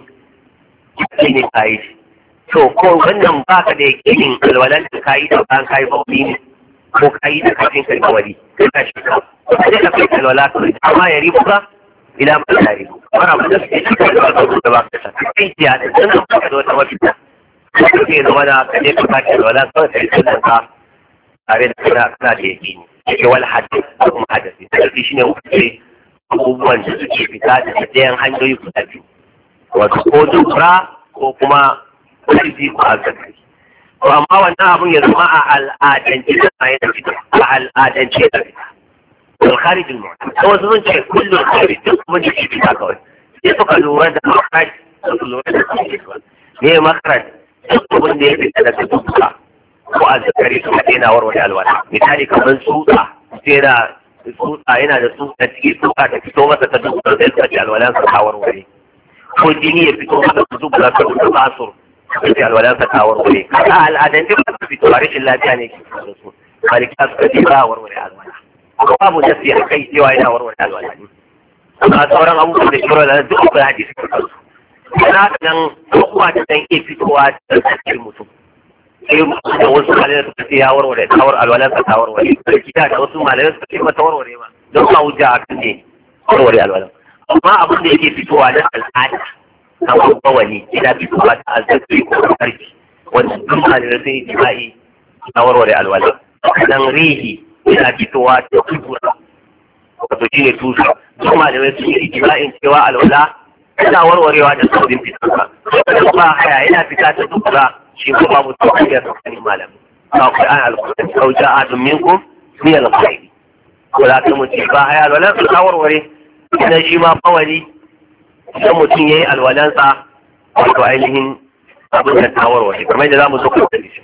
shi ne ka yi shi to ko wannan baka da yakinin alwalan da ka yi da ban kai bauti ne ko ka yi da kafin kai kawari ka shi ka sai ka kai alwala ka amma ya ribu ka ila ba ya ribu wannan ba da shi ka da ba ka sa kai ya da dan ka da wata mafita ka ke zama da ka je ka kai alwala ka sai ka ka tare da kana kana da yakini ke wal hadith kuma hadisi sai shi ne wuce abubuwan da suke fita da tsayen hanyoyi guda biyu wato ko dubra ko kuma ƙarfi ko azzakari to amma wannan abun ya zama a al'adance da ma yana fita a al'adance da fita wal kharij al mu'tad to wasu sun ce kullu kharij duk kuma da ke fita kawai sai suka lura da makharaj suka lura da fita ne makharaj duk abin da ya fita daga dubra ko azzakari suka daina warware alwala misali kamar tsutsa sai da tsutsa yana da tsutsa cikin tsutsa ta fito masa ta dubura da suka ci alwalan sa ta warware ko jini ya fito masa ta dubura ta dubura basur suka ci alwalan sa ta warware kaga al'adan duk ba su fito a rashin lafiya ne ke fito da su malika suka ce ba warware alwala ko babu nasi a kai cewa yana warware alwala ne amma sauran abubuwan da shiro da duk akwai hadisi kan su kana nan kowa ta dan iya fitowa da cikin mutum sai da wasu malamai suka ce ya warware tawar alwalansa ta warware da kita da wasu malamai suka ce mata warware ba don ba hujja a kan ne warware alwalan amma abin da yake fitowa na al'ada kamar bawali yana fitowa ta azzakari ko karfi wanda duk malamai sun yi jima'i na warware alwala. Nan rihi yana fitowa ta kubura wato shi ne tusa. Duk malamai sun yi ijma'in cewa alwala yana warwarewa da sabbin fitansa. Ba haya yana fita ta kubura shi kuma babu tsohon tsakanin malamai. Ba ku an alkur'ani kau ja'atun minkum min al-khayr. Ko da kuma ce ba haya alwala sun warware. Idan shi ma bawali idan mutum yayi alwalansa wato ainihin abin da ta warware kamar yadda zamu zo kan shi.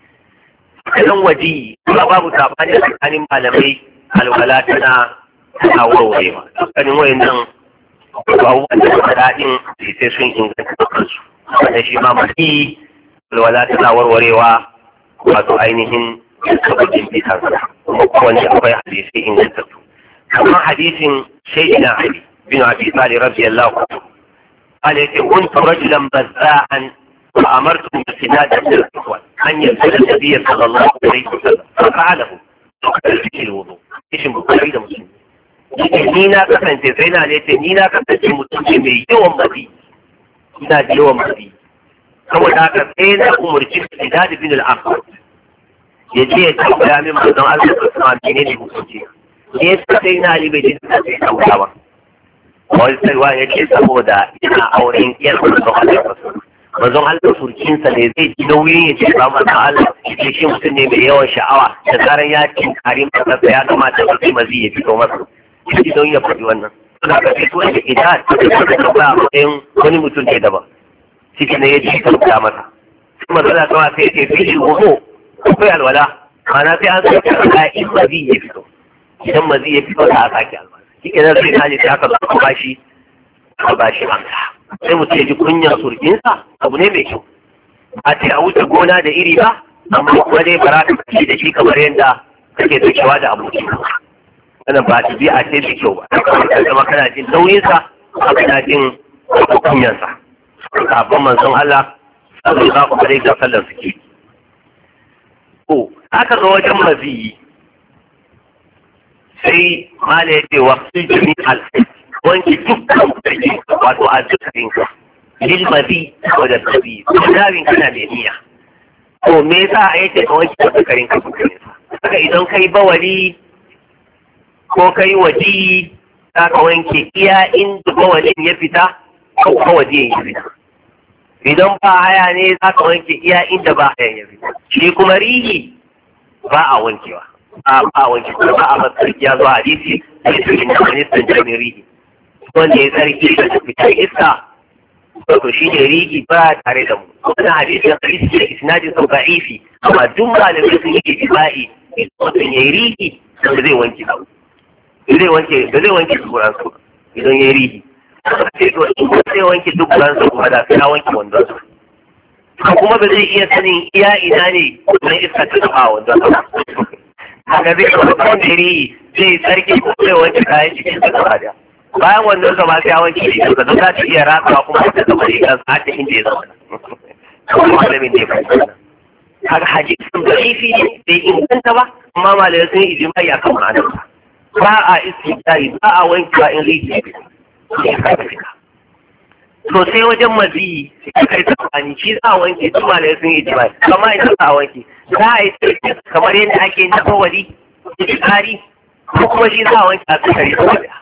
Kalan waji kuma babu sabani tsakanin malamai alwala tana tana warwarewa. Dukkanin wayannan abubuwan da suka daɗin sai sun inganta kansu. Wanda shi ma mafi alwala tana warwarewa wato ainihin sabbin fitansa kuma kowanne akwai hadisi ingantattu. Kamar hadisin Sayyidina Ali bin Abi Talib radiyallahu anhu. قال كنت رجلا بذاء فأمرت بسنادة الإخوان أن يبدأ النبي صلى الله عليه وسلم ففعله وقتل فيه الوضوء إيش مقاري ده مسلم نينا كفنت زينا ليت نينا كفنت مسلم يوم مدي نادي يوم مدي كما ذاك زينا أمر جبت سناد بن الأخوان يجي يتحب من مدن الله سبحانه وتعالى مسلم ليس زينا لبيت سناد أولا wani sarwa ya ce saboda yana auren yan manzon Allah manzon Allah surkinsa ne zai ji nauyin ya ce ba manzon Allah ya ce mutum ne mai yawan sha'awa da zaran ya cin karin masarsa ya kamata ya fi mazi ya fito masa ya ji nauyin ya faɗi wannan suna ka fito da ita ta da ba a matsayin wani mutum ne daban ciki ne ya ji sauka masa sai manzon Allah kawai sai ya ce fi shi goho akwai alwala ma'ana sai an sauke a in mazi ya fito idan mazi ya fito da aka ake alwala shi ke nan sai kaji sai aka zama bashi aka bashi amsa sai mutum ya ji kunyar surginsa abu ne mai kyau ba ce a wuce gona da iri ba amma kuma dai bara ka kashi da shi kamar yadda kake sakewa da abokin wannan ba ta biya ce mai kyau ba ka zama kana jin nauyinsa kuma kana jin kunyarsa kafin manzon Allah sallallahu alaihi wa sallam suke ko aka zo wajen maziyi sai mala ya ce wa su jami alfai wanki dukkan kudi wato a dukkanin ka lil mazi ko da tabi ko dabin kana da niyya to me yasa a yace ka wanki dukkanin ka dukkanin sa haka idan kai bawali ko kai waji za ka wanke iya inda bawalin ya fita ko kuma waje ya fita idan ba haya ne za ka wanke iya inda ba haya ya fita shi kuma rihi ba a wankewa a ba wanke kuma ba a matsarki ya zuwa hadisi a yi cikin ministan jami'ai wanda ya tsarki da fitar iska wato shi ne rigi ba tare da mu wannan hadisi ya hadisi da isnadin sau ba'ifi amma duk malamai sun yi ijma'i mutum ya yi rigi da zai wanke ba zai wanke da zai wanke kuran su idan ya yi rigi sai to in ba zai wanke duk kuran su kuma da sai ya wanke wandon su kuma ba zai iya sanin iya ina ne wannan iska ta taba wandon su haka zai kuma kwanjiri zai tsarki ko zai wanke kayan cikin da gaba da bayan wannan zama sai ya wanke shi daga don za ta iya ratsawa kuma ta zama da kan sa ta inda ya zama kuma malamin ne kan sana haka hadisin da ifi ne bai inganta ba amma malamai sun yi ijimai a kan ma'anar ba a istidai ba a wankewa in rijiya ya kasa fita to sai wajen mazi sai kai tsakani shi za a wanke duk malamai sun yi ijimai kama ita za a wanke za a yi tsarki kamar yadda ake na bawali da tsari ko kuma shi za a wanke a tsakari da wada.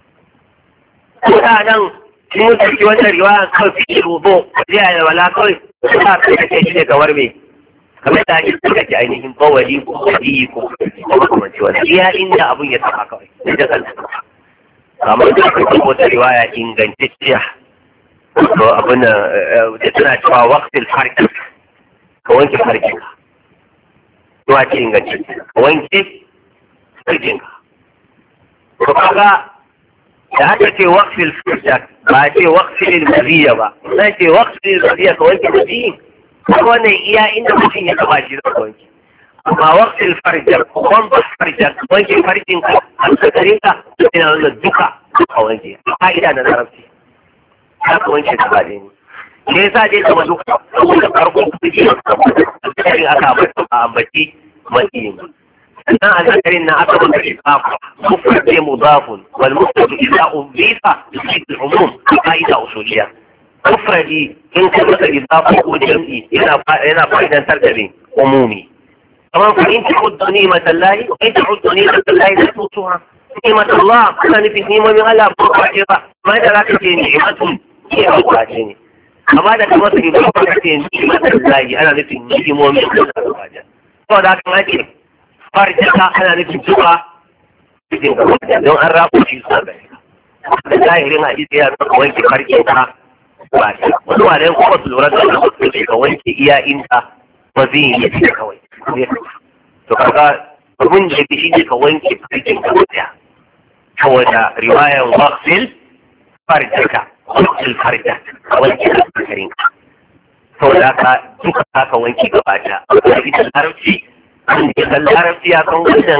Ko da nan shi mun tsarki wannan riwaya kawai fi rubo zai a wala kawai za a tsarkake shi ne kamar me kamar da ake tsarkake ainihin bawali ko wadi ko kuma kamar ci wani iya inda abun ya taba kawai da da kanta. Kamar da aka kuma wata riwaya ingantacciya to abin da tana cewa waqtil farq ka wanke farkinka. Zuwa ce inganci ka wanke sarkinka ko kaga da aka ce waqfil farja ba ce waqfil maziya ba sai ce waqfil maziya ka wanke maziyin ko wannan iya inda mutum ya taba shi da wanke amma waqfil farja ko wanda farja wanke farkinka a sakarinka ina wannan duka ka wanke ka'ida na larabci ka wanke gaba ɗaya ne me yasa dai kuma duk da farko kuɗi sai aka ambaci makiyin sannan a zakarin na aka maka ifafa mufrad ne mudafun wal mufrad idza udifa yusid al-umum qaida usuliyya mufradi in ka maka ifafa ko jam'i yana yana fa'idantar da ne umumi kamar fa in ta'uddu ni'matallahi wa in ta'uddu ni'matallahi la tusuha ni'matallah kana nufin ni'momin Allah ba ba ce ba ma da zaka ce ni'matun ke ba ce ne amma da kamar su ba ka ce ni'matallahi ana nufin ni'momin Allah ba ce to da kuma ce farjaka ana nufin duka cikin gaba don an rabu shi sa bai da zahirin hadisi ya zama wanke farkin ka ba ta wani wani kuma su lura da wani ka wanke iya inda ba zai yi ne kawai to kaga abin da shi ne ka wanke farkin ka daya saboda riwayan waqfil farjaka waqfil farjak ka wanke farkin ka saboda ka duka ka wanke gaba ta a ita larabci an da kan larabci ya kan wannan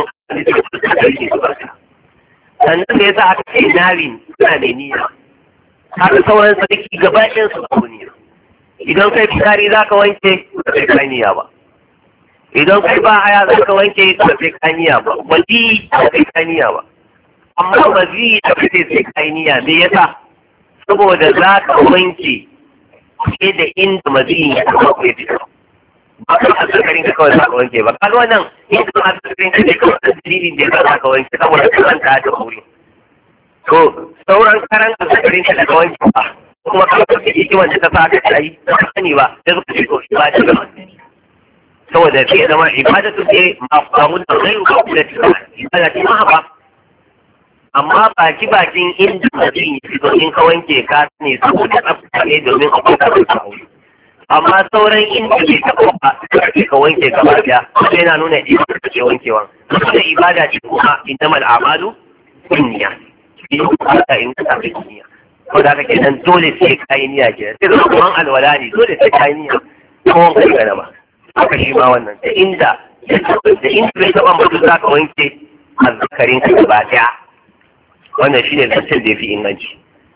sannan da ya sa aka ce narin suna da niyya haka sauran sarki gaba ɗin su da niyya idan kai fitari za ka wanke ba sai ka niyya ba idan kai ba haya za ka wanke ba sai ka niyya ba waji ba sai ka niyya ba amma waji da kai sai ka niyya me yasa saboda za ka wanke ke da inda maziyin ya taɓa ya fito ba ka asakarin ka kawai za ka wanke ba kaga wannan in ka asakarin ka ne kawai da dalilin da ya za ka wanke saboda ka zanta ta wuri to sauran karan asakarin ka daga wanke ba kuma ka kasa iki wanda ta sa ka yi ba ka sani ba sai suka ce to ba ta gama saboda zai zama ibadatu ce ma'amun da zai ba kula da ibada ce ma ba amma baki bakin inda mutum ya fito in ka wanke ka ne saboda tsafta ne domin a kuka da wuri amma sauran inda ke taɓa ba ka wanke gaba daya sai na nuna ibada ce wankewa da ibada ce kuma innamal a'malu binniya in ka in ka tafi niyya ko da kake dan dole sai kai niyya ke sai da kuma alwala ne dole sai kai niyya ko wanka ga ba haka shi ma wannan da inda da inda bai taɓa mutum za ka wanke azzakarin ka gaba daya wannan shine zancen da yafi inganci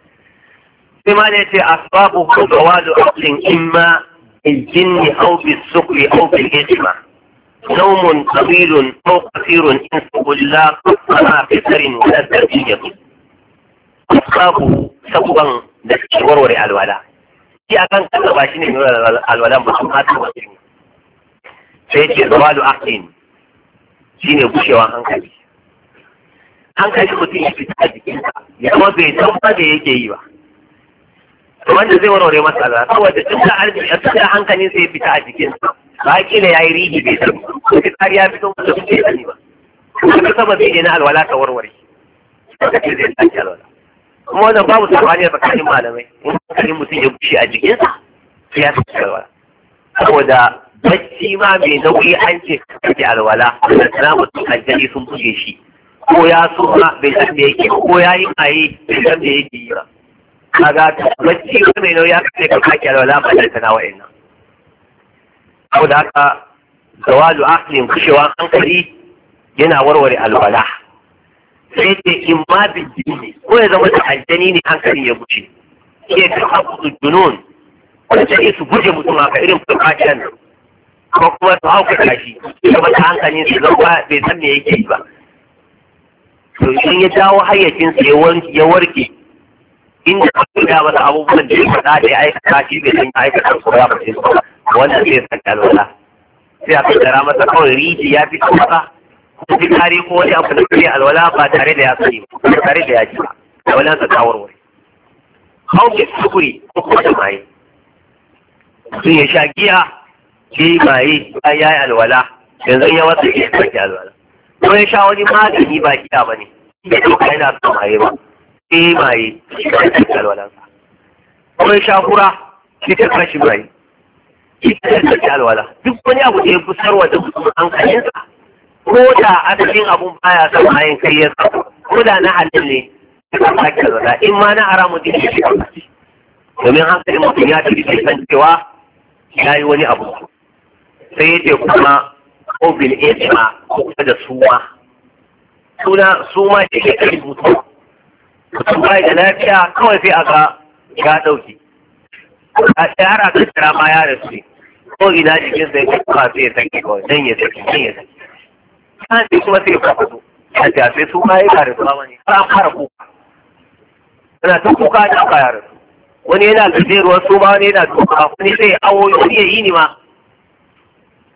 بما يأتي أسبابه جواز أكل إما بالجن أو بالسكر أو بالإجماع نوم طويل أو قصير إن لا قصنا بسر ولا ترجية أسبابه سببا للشور ورع الولاء في أكان كتباشين من الولاء محمد وسلم سيأتي زوال أكل شين بشوى هنكلي هنكلي متين في تحديث يقوم بيتوقع بيجيبا wanda zai warware matsala saboda tun da arziki a cikin hankalin sai fita a jikin ba kila ya yi rigi bai sani ko fitar ya fito da su bai sani ba kuma sababi ne na alwala ta warware da ce zai sake alwala kuma wannan babu sabani tsakanin malamai in hankalin mutum ya bushe a jikinsa sai ya sake alwala saboda bacci ma mai nauyi an ce sake alwala da sana mutum aljani sun buge shi ko ya suma bai san me yake ko ya yi maye bai san me yake yi ba kaga bacci ko mai nauyi aka ce ka kake alwala ba da tana wa'annan ko da haka zawalu aqlin kushewa hankali yana warware alwala sai ce in ma bijini ko ya zama da aljani ne hankali ya buce ke ta abu junun wanda su guje mutum haka irin fukaciyar nan ko kuma su hauka tashi kuma ta hankalin su zama bai san me yake yi ba to idan ya dawo hayyacinsa ya warke inda aka ga masa abubuwan da ya faɗa da ya aikata shi bai san ya aikata ko ya fashe su wannan sai ya san alwala sai a kaddara masa kawai riji ya fi masa ko fitari ko wani abu da kai alwala ba tare da ya sani ba ba tare da ya ji ba alwalan sa ta warware hauke sukuri ko kuma da maye sun ya sha giya shi maye ya yi alwala yanzu ya wasa ya sake alwala ko ya sha wani magani ba giya ba ne ya ɗauka yana son maye ba eh maye shi ka sake alwalansa ko ya sha hura shi ka kashi maye shi ka sake alwala duk wani abu da ya busarwa da mutum hankalinsa ko da asalin abun baya son mayen kai ya sa ko da na halin ne ka sake alwala in ma na haramun din shi ka sake domin hankalin mutum ya tafi sai san cewa ya yi wani abu sai ya ce kuma ko bil ijma ko kuma da suma suna suma ce ke kai mutum mutum bai da lafiya kawai sai aka ya dauki a tsara ka tsara ma ya rasu ko ina jikin sai ka kuma sai ya sake kawai dan ya sake dan ya sake sai kuma sai ya faɗo a ta sai su ma ya kare su ma ne har an fara kuka ana ta kuka da aka yara wani yana gajeruwar su ma wani yana tuka wani sai awo wani ya yi ni ma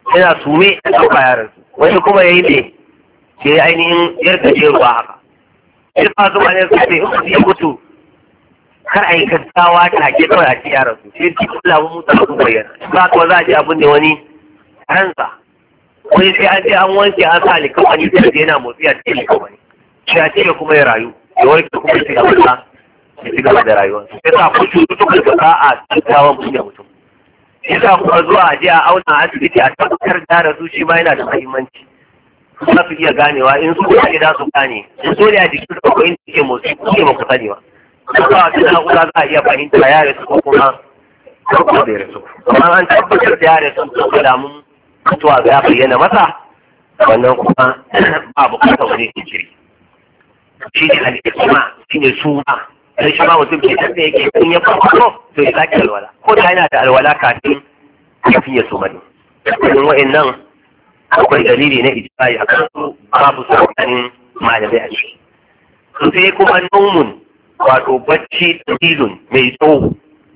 yana sume a ɗauka yaran su wani kuma ya yi ne ke yi ainihin yarda je ruwa haka sai fa zuwa ne su ce in ya mutu kar a yi gaggawa ta ke kawai a ci yaran su sai ci kula mu mutu abu bayyana ba kuma za a je abin da wani ransa wani sai an je an wanke an sa likawani sai da yana motsi a cikin likawani shi a ce kuma ya rayu da wani kuma ya ci gaba da ya ci gaba da rayuwa sai sa ku cututtukan da za a gaggawan buɗe mutum yasa kuma zuwa a je a auna asibiti a tabbatar da rasu shi ma yana da muhimmanci za su iya ganewa in su kuma gida su gane in so ne a jikin su ko in suke motsi ko ne ba ku sani ba kuma a cikin na'ura za a iya fahimta ya rasu ko kuma ko kuma bai rasu amma an tabbatar da ya rasu ko damun mutuwa ga ya bayyana masa wannan kuma ba bukatar wani jinkiri shi ne al'ikima shi ne suma sai shi ma mutum ke tafiya yake in ya farko to ya sake alwala ko da yana da alwala kafin kafin ya suma ne cikin wa'annan akwai dalili na ijma'i akan su babu sabanin malamai a ciki to sai kuma naumun wato bacci dalilun mai tsawo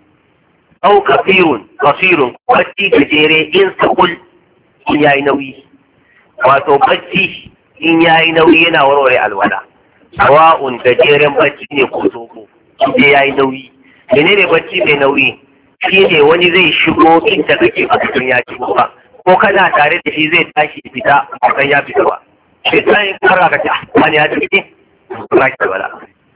au kafirun kasirun bacci gajere in sakul in yayi nauyi wato bacci in yayi nauyi yana warware alwala sawa'un gajeren bacci ne ko soko shi ya yi nauyi menene bacci mai nauyi shi ne wani zai shigo inda kake a cikin ya shigo ba ko kana tare da shi zai tashi fita a kan ya fita ba sai ta yi kara ka ta wani ya tafi ba ki wala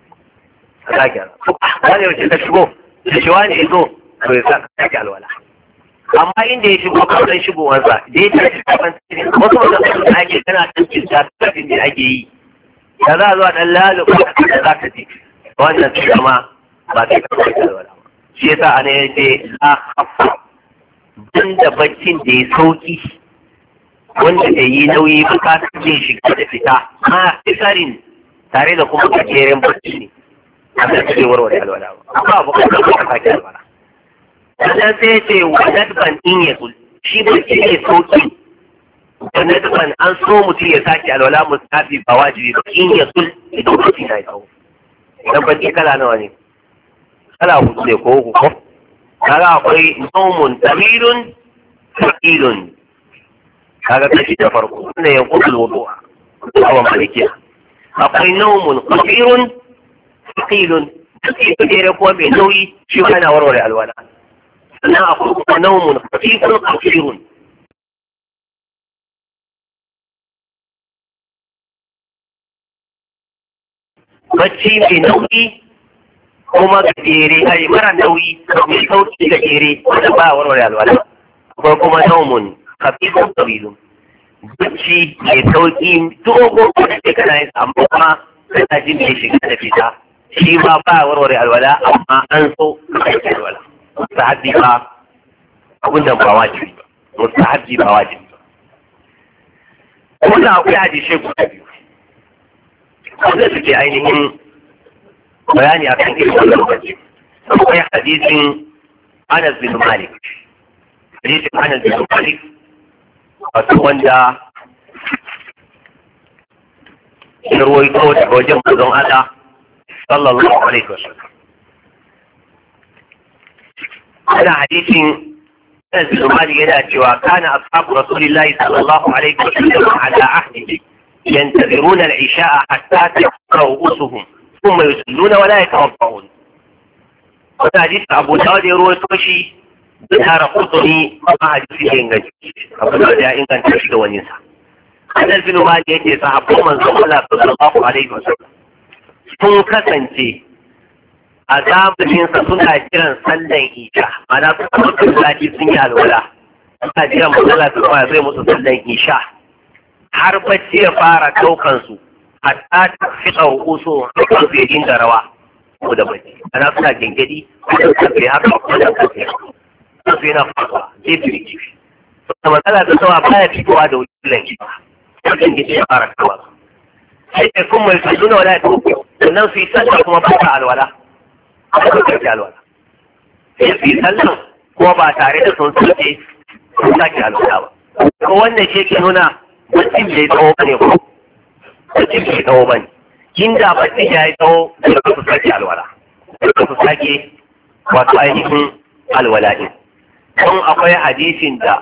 ka ki wani wace ta shigo da shi wani ya zo to ya sa ka ki alwala amma inda ya shigo kawai shigowarsa da ya tashi kafin wasu wasu da ake kana tankin ta kafin da ake yi da za a zuwa ɗan laluɓa da za ka ji wannan su kama ba kai ka kai kalwala shi yasa ana ya ce la hafa dan da baccin da ya sauki wanda da yi nauyi ba ka zai shiga da fita ma fisarin tare da kuma gajeren bacci ne a kan ce warware alwala ba ba bukatar ka sake alwala sannan sai ya ce wadat ban in ya sul shi bacci ne sauki wannan dukan an so mutum ya sake alwala mustafi ba wajibi ba in ya sul idan bacci na ya tsawo idan bacci kala nawa ne kala hudu ne ko uku ko kaga akwai naumun tawilun thaqilun kaga kashi da farko ne ya kudu wudu'a awan malikiya akwai naumun qasirun thaqilun sai ka jere ko mai nauyi shi kana warware alwala sannan akwai kuma naumun qasirun qasirun bacci mai nauyi kuma gajere ai mara nauyi mai sauki gajere wanda ba a warware alwala akwai kuma naumun kafifun kabilun bacci mai sauki dogo da ke kana yin amma kuma kana jin mai shiga da fita shi ma ba a warware alwala amma an so ka yi alwala mustahabbi ba abin da ba wajibi ba mustahabbi ba wajibi ba wannan akwai hadisai guda biyu wanda suke ainihin bayani a kan irin wannan bacci akwai hadisin Anas bin Malik hadisin Anas bin Malik wato wanda ya ruwaito daga wajen manzon Allah sallallahu alaihi wasallam ana hadisin Anas bin Malik yana cewa kana ashabu rasulillahi sallallahu alaihi wasallam ala ahdihi ينتظرون العشاء حتى تكبر رؤوسهم ثم يصلون ولا يتوضؤون. وهذا حديث أبو داود يروي توشي بنهار قطني ما حديثه إنجاز أبو داود إن كان تشيد ونسى. أنا الفيلم هذا يجي صحابه من صلى الله عليه وسلم. sun kasance a zamaninsa suna jiran sallan isha mana su mutum zafi sun yi alwala suna jiran matsala su kuma zai musu sallan isha har bacci ya fara ɗaukansu a ta fi ɗaukusu har su ya dinga rawa ko da bacci ana suna gingadi wajen karfe haka wajen karfe su yana faruwa jefi jefi da matsala ta sama baya fitowa da wuce lanki ba wajen gidi ya fara kawa sai da kuma mai sallu na wala ya tuku sannan su yi sallah kuma ba ta alwala a kan karfe alwala sai su yi sallah kuma ba tare da sun sauke sun sake alwala ba ko wannan shi ke nuna bacci bai tsawo ba ne ko bacci bai tsawo ba ne inda bacci ya yi tsawo da ka su sake alwala da ka su sake wato ainihin alwala din don akwai hadisin da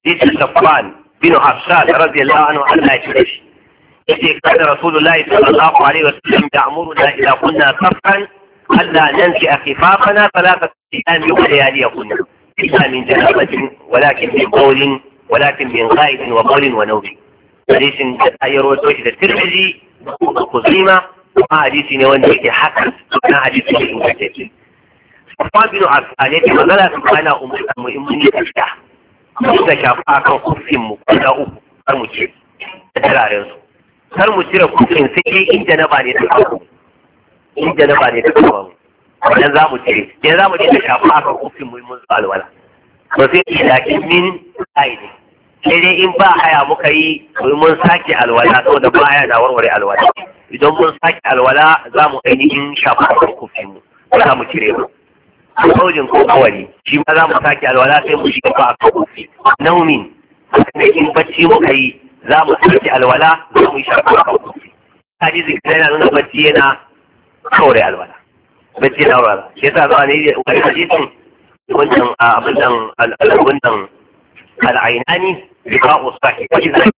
yace Safwan bin Hafsat radiyallahu anhu Allah ya ce shi yace kada Rasulullahi sallallahu alaihi wasallam ya'muruna idza kunna safan alla nansi khifafana thalathata ayyam wa layaliyakunna illa min janabatin walakin min qawlin walakin min ghaibin wa qawlin wa nawmin hadisin da ayyaro to shi da Tirmidhi da Kuzima kuma hadisi ne wanda yake haka na hadisi ne ingantacce Safwan bin Hafsat yace magana kana ummu mu in mun yi tafiya muka shafa kan kufin mu guda uku kar mu ce da tararen su kar mu cire kufin sai in janaba ne ta kawo in janaba ne ta kawo wannan za mu cire sai za mu je da shafa kan kufin mu mun zuwa alwala to sai ki lakin min aidi sai dai in ba haya muka yi mun sake alwala saboda ba haya na warware alwala idan mun sake alwala za mu ainihin shafa kan kufin mu za mu cire mu kaujin ko kawari shi ma za mu sake alwala sai mu shiga ba a kofi naumin ne in bacci muka yi za mu sake alwala za mu yi shafa a kofi hadisi kai yana nuna bacci yana kaure alwala bacci yana alwala shi yasa zuwa ne wani hadisin wannan abin nan al'abun al'ainani bika usahi wani zai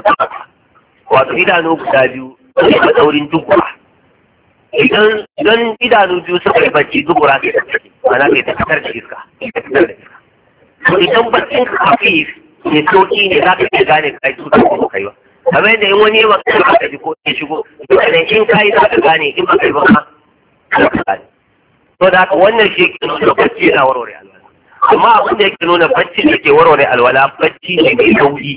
wato idanu guda biyu ne matsaurin dubba idan idan idanu biyu suka yi bacci dubura sai ta ciki ana sai ta fitar da iska ta fitar da iska to idan baccin ka hafi ne sauki ne za ka iya gane kai tuta ko kai ba kamar yadda in wani yawa kai ka ji ko ya shigo dole ne in kai za ka gane in ba kai ba ka gane to da haka wannan shi ke nuna bacci yana warware alwala amma abin da yake nuna bacci da ke warware alwala bacci ne mai sauki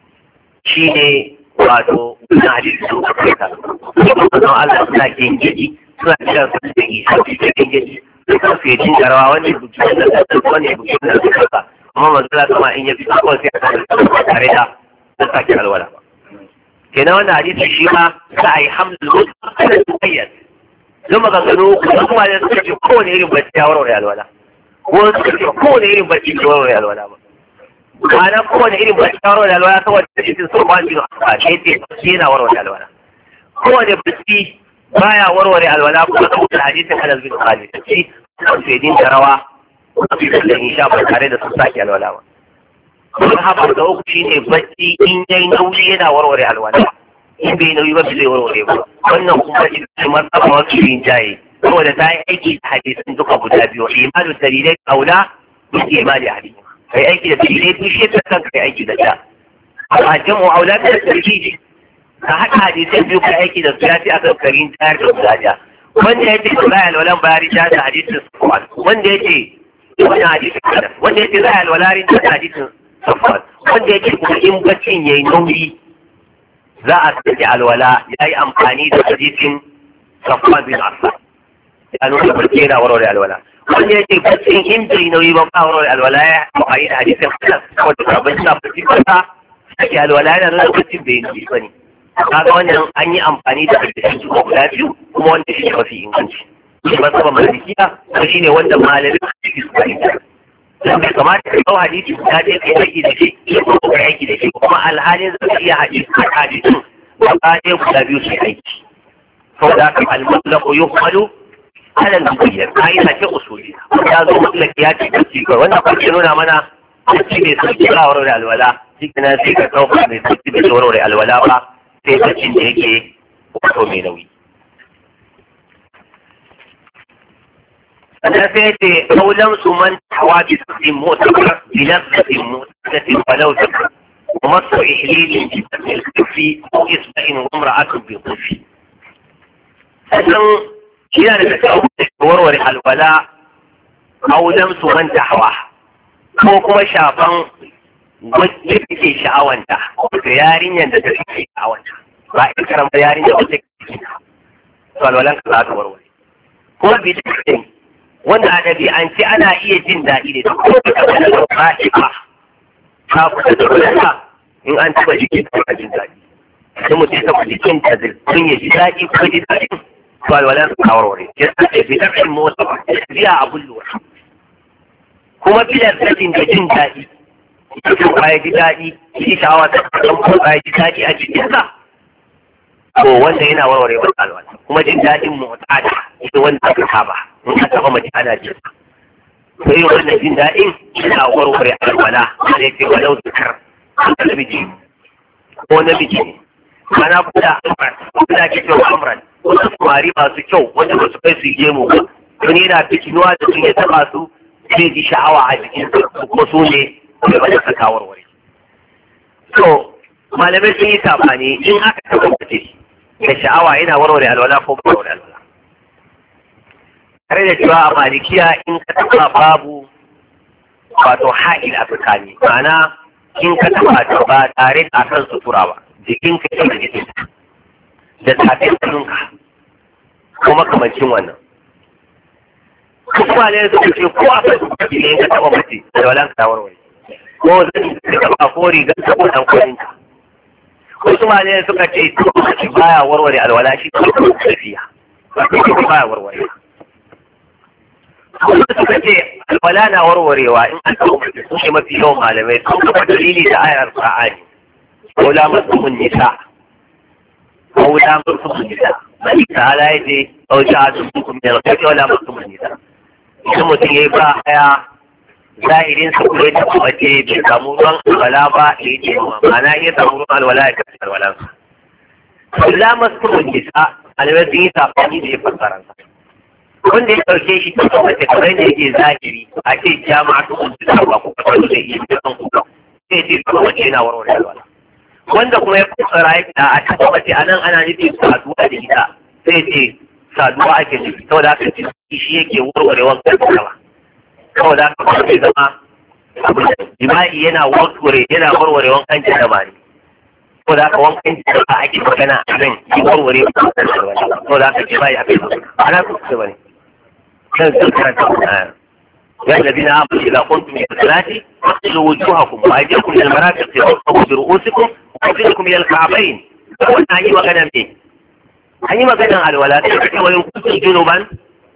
shi ne wato na hadisi sun kafa ta don Allah suna gengeji suna cikin su da isa su da gengeji suka fiye cin jarawa wani buki wanda da ta wani buki wanda da ta amma manzala kama in ya fi kawai sai a kan tare da ta sake alwala kenan wannan hadisi shi ma za a yi hamdul mutu ana tsayyar don maganganu kuma da suka ce kowane irin bacci ya warware alwala ko suka ce kowane irin bacci ya warware alwala ba ma'ana kowane irin bacci ya warware alwala saboda cikin sun ba shi a ce ce bacci yana warware alwala kowane bacci baya warware alwala kuma saboda hadisin Anas bin Malik shi kan fedin tarawa a cikin da insha ba tare da sun sake alwala ba kuma haɓar da uku shine bacci in yayi nauyi yana warware alwala in bai nauyi ba zai warware ba wannan kuma ita martaba wasu yin jaye saboda ta yi aiki da hadisin duka guda biyu imanu dalilai aula duk imani hadisi kai aiki da dalilai duk shi ta kanka kai aiki da ta a jamu aula da tarkihi ka haɗa hadisai biyu kai aiki da su ya fi akan karin tayar da guda ɗaya wanda ya ce za a alwalan bayari ta da hadisin safwan wanda ya ce wannan hadisin kadan wanda ya ce za a alwalarin ta da hadisin safwan wanda ya ce kuma in baccin ya yi nauyi za a sake alwala ya yi amfani da hadisin safwan bin affan ya nuna barci yana warware alwala wanda ya ce baccin in bai nauyi ba ba warware alwala ya amfani da hadisin kadan wanda sabon sa barci ba sake alwala yana nuna baccin bai nauyi ba ne kaga wannan an yi amfani da hadisin su guda biyu kuma wanda shi mafi inganci shi ba saba malikiya ko shi ne wanda malamin hadisi su fahimta dan bai kamata ka kawo hadisi guda ɗaya kai aiki da shi ya kuma kai aiki da shi kuma alhalin zai iya hadisi hadisin ba ɗaya guda biyu su aiki saboda haka al-mutlaqu yuhmalu ala al-muqayyad kaida ce usuli ya zo mutlaq ya ce kace ga wannan kuma nuna mana shi ne sai ka warware alwala shi kana sai ka kawo ne sai ka warware alwala ba sai bacin da yake wato mai nauyi. Sannan sai ce kaulan su man tawa bi sassin motsa bi nafsasin motsatin falauta kuma su ihlilin jisatin kufi ko isba'in wamra akan bi kufi. Sannan yana da kawo da warware alwala kaulan su man tawa ko kuma shafan wacce take sha'awanta da yarinyar da take sha'awanta ba in karama yarinyar wacce take to alwalan ka za ta warware ko bi take wanda a ɗabi'ance ana iya jin daɗi da ko da ka da ba ba ka fita da ruwa in an taɓa jikin ka jin daɗi sai mutum ta jikin ta zai ya ji daɗi ko ji daɗi to alwalan ka warware ya ce bi take motsa ba biya abun lura kuma bilar sakin da jin daɗi cikin baya ji daɗi shi sha'awa ta kan ko baya ji daɗi a cikin sa to wanda yana warware wa alwala kuma jin daɗin mu'tada shi wanda aka saba in ka taba mace ana jin to yi wannan jin daɗin yana warware alwala da yake walau zikar namiji ko namiji ne mana kuda amran kuda ke kyau amran wasu kumari masu kyau wanda ba su kai su gemu ba tuni yana fikinuwa da sun ya taɓa su zai ji sha'awa a jikin su ko su ne da ba da saka warware to malamai sun yi sabani in aka taɓa mace da sha'awa yana warware alwala ko ba warware alwala tare da cewa a malikiya in ka taɓa babu wato ha'il a tsakani ma'ana in ka taɓa ta ba tare da kan sutura ba jikin ka ce da jikin da tafin hannunka ko makamancin wannan kuma ne suka ce ko a kan sutura ne in ka taɓa mace da walan ka warware ko zan ka taɓa ko rigar ta ko ɗan kwaninka wasu ne suka ce to baya warware alwala shi ko tafiya ba ko baya warware wanda suka ce alwala na warwarewa in an kawo su ne mafi yawan malamai sun kafa dalili da ayar Qur'ani ko la masumun nisa ko la masumun nisa bai ta'ala yace au ja'atukum min al-khayr wa la masumun nisa idan mutum yayi ba haya zahirin sa kuma da kuma ce bai samu ruwan alwala ba yace ma'ana ya samu ruwan alwala ya kasance alwalan sa la masumun nisa alwala sun yi tafani da ya fassara sa wanda ya ɗauke shi ta kawai kamar da yake zahiri a ce jama'a ta kunci da ba ku kawai da iya da kan kuka sai ce kuma wace yana warware alwala wanda kuma ya fassara ya fita a cikin wace a nan ana nufin saduwa da ita sai ce saduwa ake nufi saboda haka ce shi yake warware wankan jama'a saboda haka kuma zai zama abin jima'i yana warware yana warware wankan jama'a ne saboda haka wankan jama'a ake magana a nan shi warware wankan jama'a saboda haka jima'i a kai ana kusa ba ne كان ذكرت يا الذين آمنوا إذا قمتم إلى الصلاة فاغسلوا وجوهكم وأيديكم إلى المرافق وامسحوا برؤوسكم وأرجلكم إلى الكعبين. قلنا أي مكان فيه أي مكان على ولا تنسوا وإن كنتم جنبا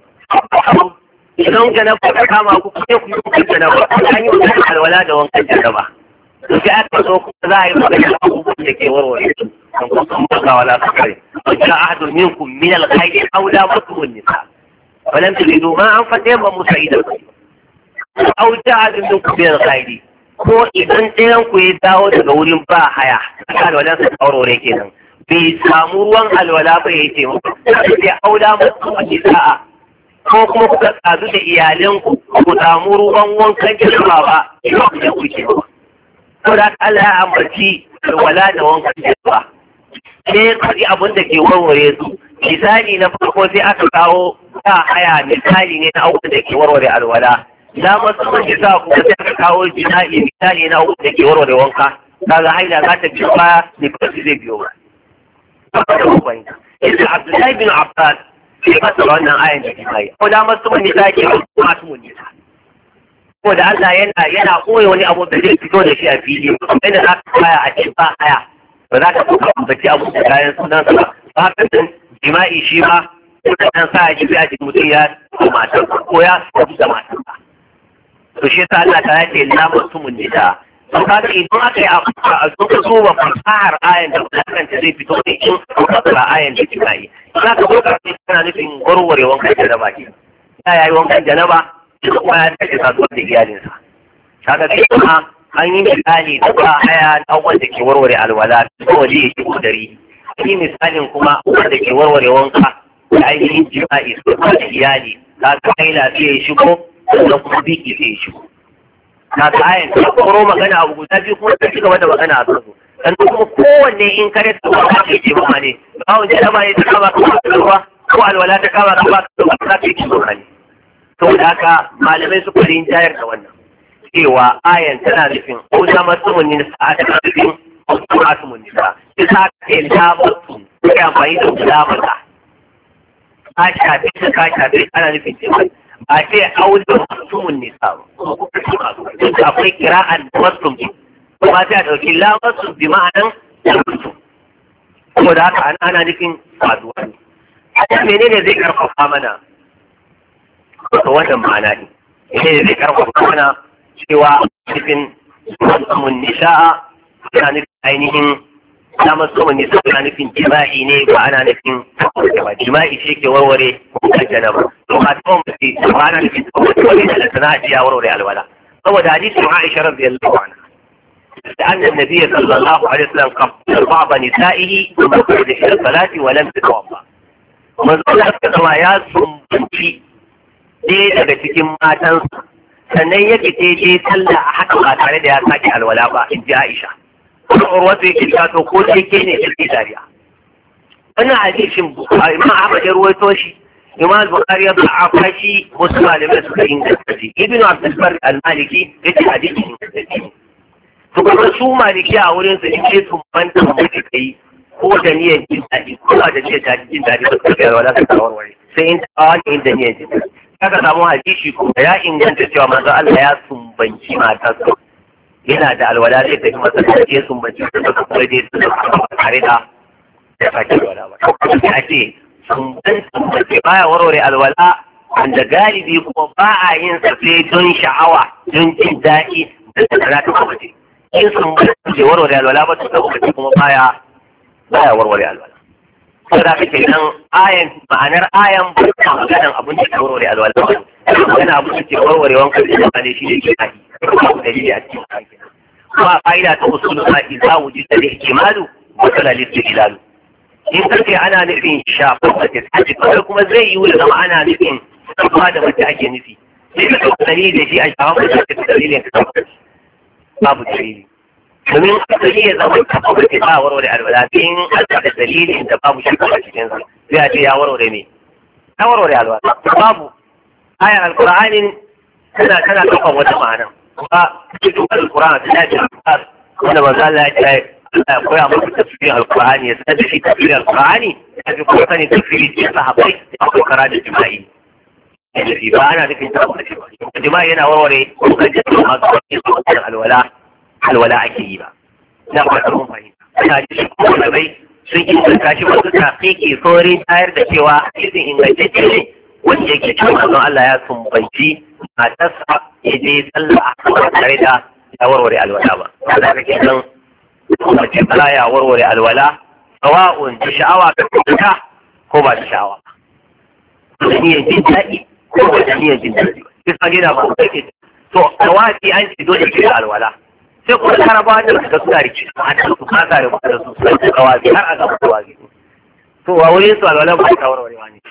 إذا كان كما كنتم جنبا أي مكان على ولا وإن كنتم جنبا وجاءت مسوق ظاهر مكان أبوكم لكي وروا كنتم بقى ولا تقري وجاء أحد منكم من الغيب أو لامستم النساء فلم تجدوا ماء فتيمموا سعيدا أو جعل منكم من الغيب ko idan ɗayan ku ya dawo daga wurin ba haya aka alwala sa aurore kenan bai samu ruwan alwala ba ya ce sai auda musu a sa'a ko kuma kuka tsadu da iyalan ku ku samu ruwan wankan jirma ba ya ku ce ba ko da Allah ya ambaci alwala da wankan jirma sai kaji abin da ke warware su misali na farko sai aka kawo ba haya misali ne na abubuwan da ke warware alwala na musamman da za ku sai aka kawo jina'i misali na abubuwan da ke warware wanka kaga haila za ta biyo baya ne kuma zai biyo ba idan Abdullahi bin Abbas sai fasa wannan ayan da jina'i ko da musamman da ke masu munisa ko da Allah yana yana koyi wani abu da zai fito da shi a fili inda za ka kaya a cikin ba haya ba za ka kuka ambaci abu da kayan sunan sa ba haka din jima'i shi ma kudan sa a jibi a jikin mutum ya ko matar ko ya tafi da matar to shi ta Allah ta yace la mutumun nisa to kaga idan aka yi a zuka zuwa fasahar ayan da kan ta zai fito da in ka ayan da jima'i za ka zo ka kana nufin warware wankan janaba ke ya yayi wankan janaba kuma ya take saduwa da iyalinsa kaga sai kuma an yi misali da ba haya na wanda ke warware alwala ko waje ya shigo dari yi misalin kuma wanda ke warware wanka da ainihin jima'i su da iyali ka ga haila sai ya shigo da kuma biki sai ya shigo ka ga ayan ta koro magana abu guda biyu kuma ta ci gaba da magana a kansu dan kuma kowanne in kare ta wanda ke ce ba ne bawon janaba ne ta kama ka ruwa ko alwala ta kama ka ba ka ta ce ki ne to da haka malamai suka rin jayar da wannan cewa ayan tana nufin ko da mutumin ne sa'a ta nufin ko asumun nisa ita ce labarsu ya amfani da labarta ka shafi ta ka shafi ana nufin cewa ba ce aure mutumin nisa ba ko kuma akwai kira'an wasu kuma sai a ɗauki labarsu bi ma'anan labarsu saboda haka ana nufin saduwa ne a menene zai karfafa mana da wannan ma'ana ne ne zai karfafa mana cewa cikin mun nisha'a yana nufin ainihin damar soma ne suna nufin jima'i ne ba ana nufin ba jima'i shi ke warware kan janaba to ba ta mace ba ana nufin wani da sana ya warware alwala saboda hadisin Aisha radiyallahu anha da annan nabiy sallallahu alaihi wasallam qabla ba'd nisa'ihi ثم خرج الى الصلاه ولم يتوضا manzo Allah kuma ya sumbanci ɗaya daga cikin matansa sannan ya fite je sallah a haka ba tare da ya sake alwala ba in ji Aisha kuma urwatu yake ta to ko sai ke ne cikin dariya wannan hadisin Imam Ahmad ya ruwaito shi Imam Bukhari ya ba'a shi wasu malamai suka inganta shi Ibn Abdul Barr al-Maliki yace hadisin ingantacce to kuma su maliki a wurin su in ce sun banta mu da kai ko da niyyar jin daɗi ko da niyyar jin daɗi ba su kai alwala ta warware sai in ta wani da niyyar jin daɗi kaga samu hadisi kuma ya inganta cewa manzo Allah ya sumbanci matarsa yana da alwala sai ta yi masa da ya sumbanci ta ta kuma dai su tare da ya sake alwala ba a ce sumbanci sumbanci baya warware alwala wanda galibi kuma ba a yin sa sai don sha'awa don jin daɗi da tsara ta kuma ce in sumbanci ke warware alwala ba ta kuma baya baya warware alwala saboda kake nan ayan ma'anar ayan ba ta maganan abin da ke warware alwala ba magana abin da ke warware wankan da ne shi ne ke kai kuma dalili a cikin kai kuma fa'ida ta usulul ha'i za wuji da ihtimalu wa kala listilalu in kace ana nufin shafa da take kai kuma zai yi wuri zama ana nufin kuma da mace ake nufi sai ka dauka dalili da shi a shafa da take dalilin ka babu dalili domin asali ya zama kafa ba ta warware alwala in an da dalilin da babu shakka a cikin sa sai a ce ya warware ne ya warware alwala babu ayar alqur'anin tana tana ɗaukar wata ma'ana kuma cikin alqur'ani ta ce wanda manzo Allah ya ce Allah ya koya maka tafsirin alqur'ani ya sanar da shi tafsirin alqur'ani ya fi kuma sani tafsirin da sahabbai da kuma kara da jima'i ba ana nufin ta ba jima'i yana warware ko kan jama'a ga alwala alwala ake yi ba na fata mun fahimta ina ji kuma malamai sun inganta shi wasu taƙiƙi saurin tayar da cewa hadisin ingantacce ne wanda yake cewa manzon Allah ya sumbanci matarsa ya je sallah a kuma tare da ya warware alwala ba wanda kake nan mace bala ya warware alwala sawa'un da sha'awa ka kuka ko ba da sha'awa da niyyar jin daɗi ko ba da niyyar jin daɗi ba sai gina ba kake to tawafi an ci dole ke alwala sai kuma larabawa da suka suna rikici a cikin su kasa da da su sai su kawazi har a gaba kawazi to wa wurin su alwalan ba ta warwarewa ne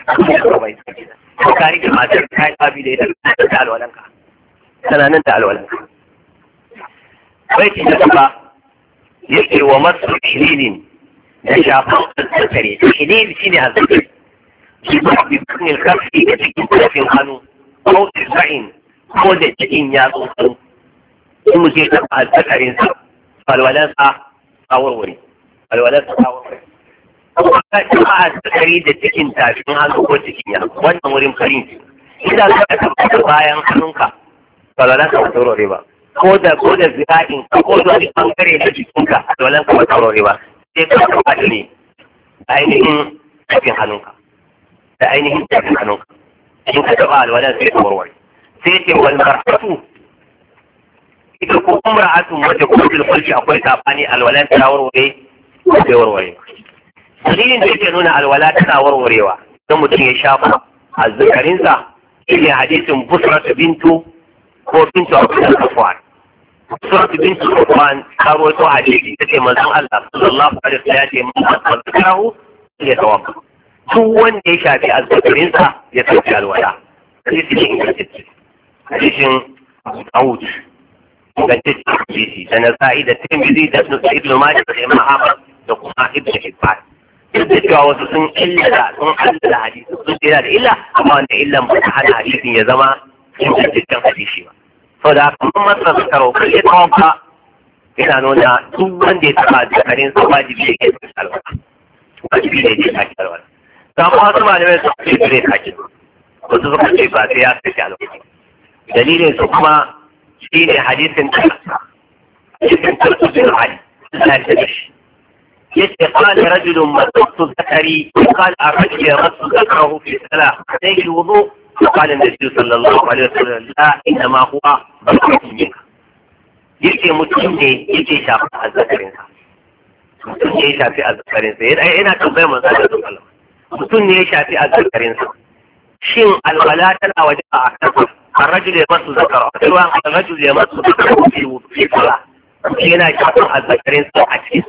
ko ka rike matar kai tabi da ita da alwalan ka kana nan da alwalan ka bai ci da ba yake wa masu hililin da shafan tsakare hilil shine azzakari shi ba bi kunin kafi da cikin tafin hannu ko tisa'in ko da cikin yatsun in muke taɓa alzakarinsa alwalansa a warware alwalansa a warware kuma ka taɓa alzakari da cikin tafin hannu ko cikin ya wannan wurin farin idan ka taɓa bayan hannunka alwalansa ba warware ba ko da ko da zira'in ko da wani ɓangare na jikinka alwalansa ba warware ba sai ka taɓa da ne da ainihin tafin hannunka da ainihin tafin hannunka in ka taɓa alwalansa sai ka warware sai ce wal mar'atu ita ko umra'atun wace ko fil kulli akwai sabani alwala ta warware ko bai warware dalilin da yake nuna alwala tana warwarewa dan mutum ya shafa azzakarin sa shine hadisin Busra bintu ko bintu Abu Sufyan Busra bintu Sufyan ta rawaito hadisi tace manzon Allah sallallahu alaihi wasallam ya ce man zakarahu ya tawaffa duk wanda ya shafi azzakarin sa ya tafi alwala hadisi ne ingantacce hadisin Abu Dawud ingantacce hadisi da Nasa'i da Tirmidhi da Ibn Majah da Imam Ahmad da kuma Ibn Hibban duk da cewa wasu sun illa sun allala hadisi sun tsira da illa amma wanda illan ba ta hana hadisin ya zama ingantaccen hadisi ba saboda haka mun masa zakaro kai ya tawafa yana nuna duk wanda ya taba zakarin sa wajibi ya ke alwala wajibi ne ya take alwala dan wasu malamai su ce bare take wasu suka ce ba sai ya take alwala dalilin su kuma shi ne hadisin ta hadisin ta bin Ali Allah ya shi yace qala rajulun masatu zakari qala ar-rajul yamassu zakarahu fi salah sai wudu qala an-nabi sallallahu alaihi wasallam la inma huwa barakatun minka yace mutum ne yake shafa azzakarin sa mutum ne ya shafi azzakarinsa yana tambayar manzo Allah sallallahu alaihi wasallam mutum ne ya shafi azzakarinsa shin alwala tana waje a kansa الرجل يمس ذكره سواء الرجل يمس ذكره في في صلاة yana shafin azzakarin sa a cikin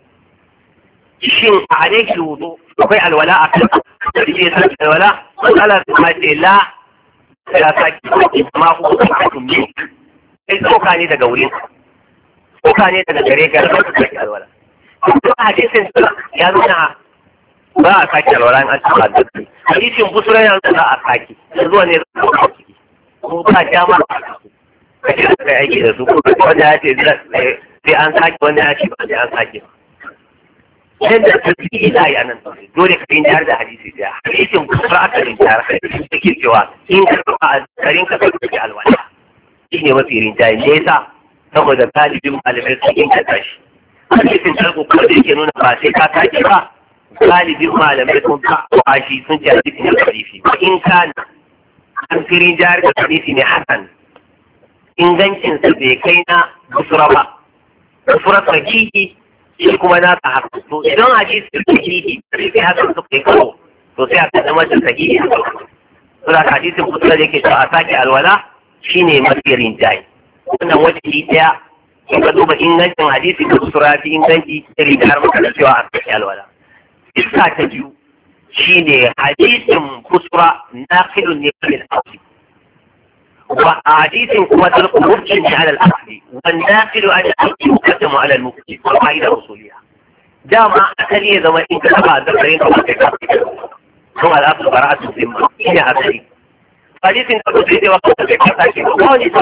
shin a alaihi wudu akwai alwala a kan da ke sa alwala matsalar ta ce la ya saki amma ku ka tunne sai tsoka ne daga wurin tsoka ne daga gare ka da saki alwala to hadisin ya nuna ba a saki alwala in an ci azzakari hadisin busura ya nuna a saki zuwa ne ko ba dama ka ce ka aiki da su ko wanda ya ce sai an sake wanda ya ce ba sai an sake ba yadda ta fi ila yi anan dole ka rinjar da hadisi da hadisin kusur aka rinjar hadisin da ke cewa in ka kafa a karin ka sauke ke alwala shi ne mafi rinjar ne yasa saboda talibin malamai sun inganta shi hadisin tarko ko da yake nuna ba sai ka sake ba talibin malamai sun ba shi sun ce hadisi ne karifi ba in kana an firin jihar da hadisi ne hasan ingancinsa bai kai na busura ba busura sahihi shi kuma na ta haka to idan hadisi sahihi sai kai hasan su kai kawo to sai aka zama da sahihi to da hadisin busura da yake cewa a sake alwala shine mafi rinjaye wannan wajen daya in ka duba ingancin hadisi da busura fi inganci da rinjayar maka da cewa a sake alwala iska ta biyu shine hadisin busra naqilun ne lil asli wa hadisin kuma talqu murjin ala al asli wan naqilu ala al asli muqaddamu ala al mufti wa qaida usuliyya dama asali ya zama in ka ba da kai ka kai ka to al aslu bara'atu zimma ina asali hadisin ka sai da wata kai ka sake ko ne ta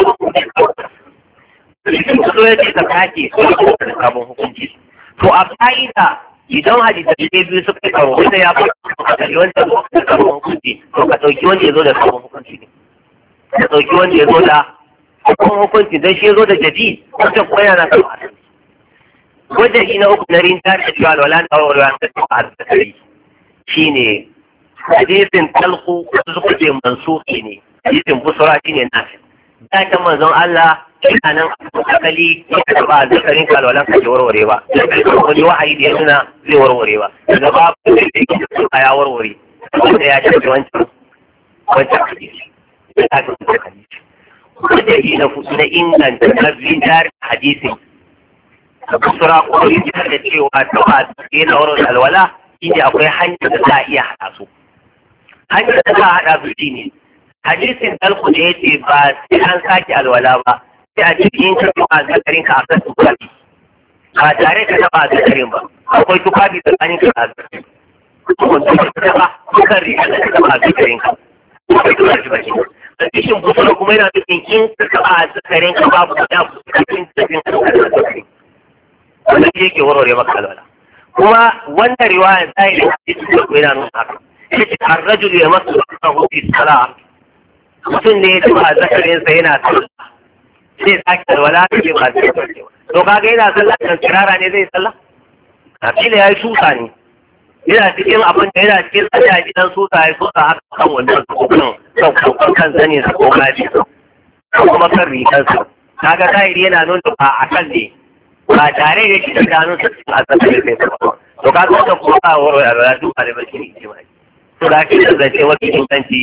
hadisin so ya ce ta kake ko kabon hukunci to a qaida idan hadisi ne biyu suka karo wanda ya fi kasari wanda ya fi sabon hukunci to ka ɗauki wanda ya zo da sabon hukunci ne ka ɗauki wanda ya zo da sabon hukunci don shi ya zo da jadi wanda kuma yana kan asali wajen shi na uku na rinta da cewa alwala da aurora da ta asali shi ne hadisin talku suka ce mansuki ne hadisin busura shi ne nafi da ta manzon Allah ina nan akali ya ba zakarin kalwalan ka warware ba wani wa'ayi da ya nuna zai warware ba daga babu da yake a ya warware wanda ya ce wancan wancan hadisi ya ta ce hadisi wanda yi na fusu na inganta na bidar hadisin da kusura ko yi da cewa ta ba su na warware alwala inda akwai hanyar da za a iya haɗa su hanyar da za a haɗa su shi ne hadisin dalku da ya ce ba sai an sake alwala ba sai a cikin ka tuka zakarin ka akan tufafi ba tare ka taba zakarin ba akwai tufafi tsakanin ka a zakarin kuma tuka taba tukan riga da taba zakarin ka akwai tufafi ba ke a cikin busura kuma yana cikin in ka taba zakarin ka babu da cikin cikin ka zakarin wanda ke yake warware maka alwala kuma wannan riwaya sai da cikin ko yana nuna haka yace ar-rajulu yamassu lahu fi salat mutum ne ya taba zakarin sa yana sallah sai sake alwala ta ce ba zai farce ba to kaga yana sallah kan kirara ne zai sallah a fili ya yi susa ne yana cikin abin da yana cikin sallah gidan susa ya susa haka kan wannan kokan kan kan zane sa ko gaji ko kuma kan rikansa kaga zahiri yana nuna ba a kan ne ba tare da shi da gano sa cikin azabar sai ba to kaga wannan kuma ba warware alwala duk da bashi ne ji mai to da ke da zance wani inganci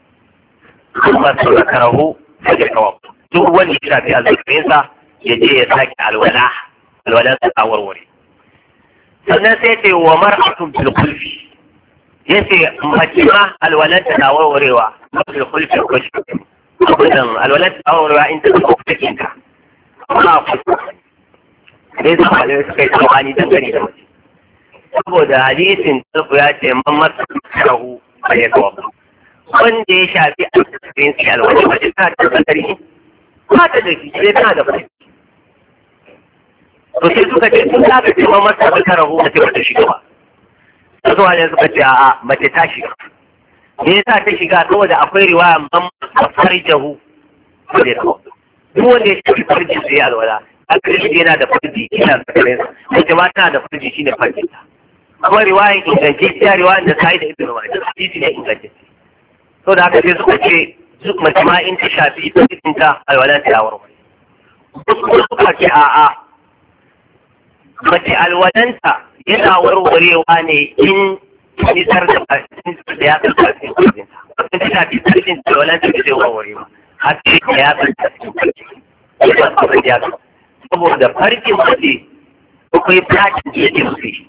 kuma su zakarahu sai kawai duk wani ya shafi azzakarinsa ya je ya sake alwala alwalan sa ta warware sannan sai ce wa mar'atun bil khulfi yace mace ma alwalan ta ta warwarewa bil khulfi ko shi abudan alwalan ta warwarewa in ta ko take ka amma ku sai da malai suka yi tsawani dangane da mace saboda hadisin tabu ya ce man masahu ayyatu wanda ya shafi azzakarinsa alwala mace ta tabbatar ba ta da shi sai tana da fahimci to sai suka ce sun za ka ce ma masa ba ta rahu mace ba ta shiga ba ta zuwa ne suka ce a'a mace ta shiga me yasa ta shiga saboda akwai riwaya man farjahu ba zai kawo duk wanda ya shafi farjin sai alwala akali yana da farji yana da kare mace ma tana da farji shine farjin ta kuma riwayan ingantacciya riwayan da ta yi da ibnu majah hadisi ne ingantacce to da haka sai suka ce duk mace ma in ta shafi ita cikin ta alwala ta warware wasu kuma suka ce a'a mace alwalanta yana warwarewa ne in nisar da ƙarfin da ya tsarka cikin ƙarfinta. Wasu ta shafi ƙarfin da alwalanta da zai warware ba. Har sai da ya tsarka cikin ƙarfin. Ya tsarka ya tsarka. Saboda farkin mace akwai fatin da yake rufe.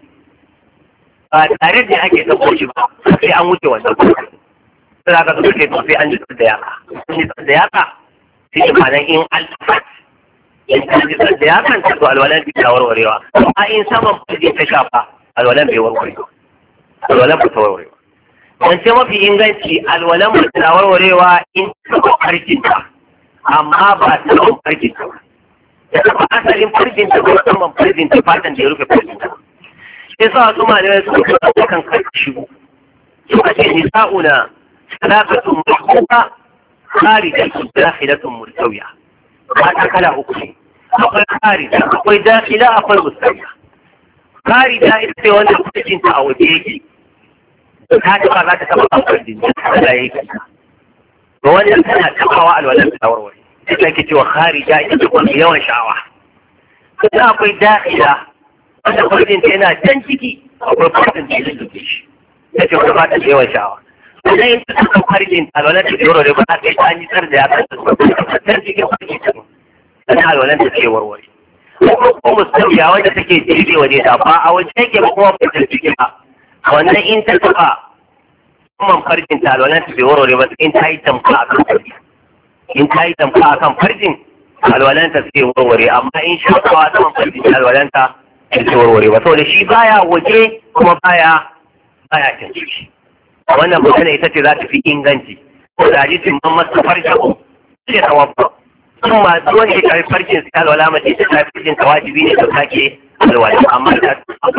Ba tare da ake tabo shi ba sai an wuce wannan ƙarfin. Sai ka suka ce to sai an nisar da yaka. Nisar da yaka sai da ma'anar in alfat. In ta nisar da yakan ta to alwalan ta warwarewa. A in saman farkin ta shafa alwalan bai warwarewa. alwalan ba ta warwarewa. Wance mafi inganci alwalan ba ta warwarewa in ta farkinta, amma ba ta zama farkinta ba. Ya taɓa asalin farkinta ko saman farkinta fatan da ya rufe farkinta. Shi sa su malamai suka kuma kan karfi shigo. Suka ce nisa'una salakatun mahbuba kharidatun dakhilatun mustawiya. Mata kala uku ne. Akwai kharida, akwai dakhila, akwai mustawiya. Kharida ita ce wanda farkinta a waje yake. ta taba za ta taba kamfar jini da ya yi kanta ga wannan tana tabawa alwalar da warware ita ke cewa kharija ita ce kuma yawan sha'awa kuma akwai dakhila wanda farjin ta yana can ciki akwai fatan da ya zuke shi ita ce kuma fatan da yawan sha'awa sannan yin ta taba farjin alwalar da warware ba ta kai ta yi tsar da ya kanta can cikin farjin ta sannan alwalar da ke warware ko musamman wanda take jirgin waje ta ba a waje yake ba kuma fitar ciki ba wannan in ta taba kuma farjin ta alwalan ta bai warware ba in ta yi tamka a kan farjin in ta yi tamka a kan farjin alwalan ta sai warware amma in shafawa a saman farjin ta alwalan ta sai warware ba saboda shi baya waje kuma baya baya cin shi wannan magana ita ce za ta fi inganci ko da hadisin man masa farjin ko sai tawabba sun masu wani ya karfi farjin sai alwala mace ta karfi farjin ta wajibi ne ta sake alwala amma ta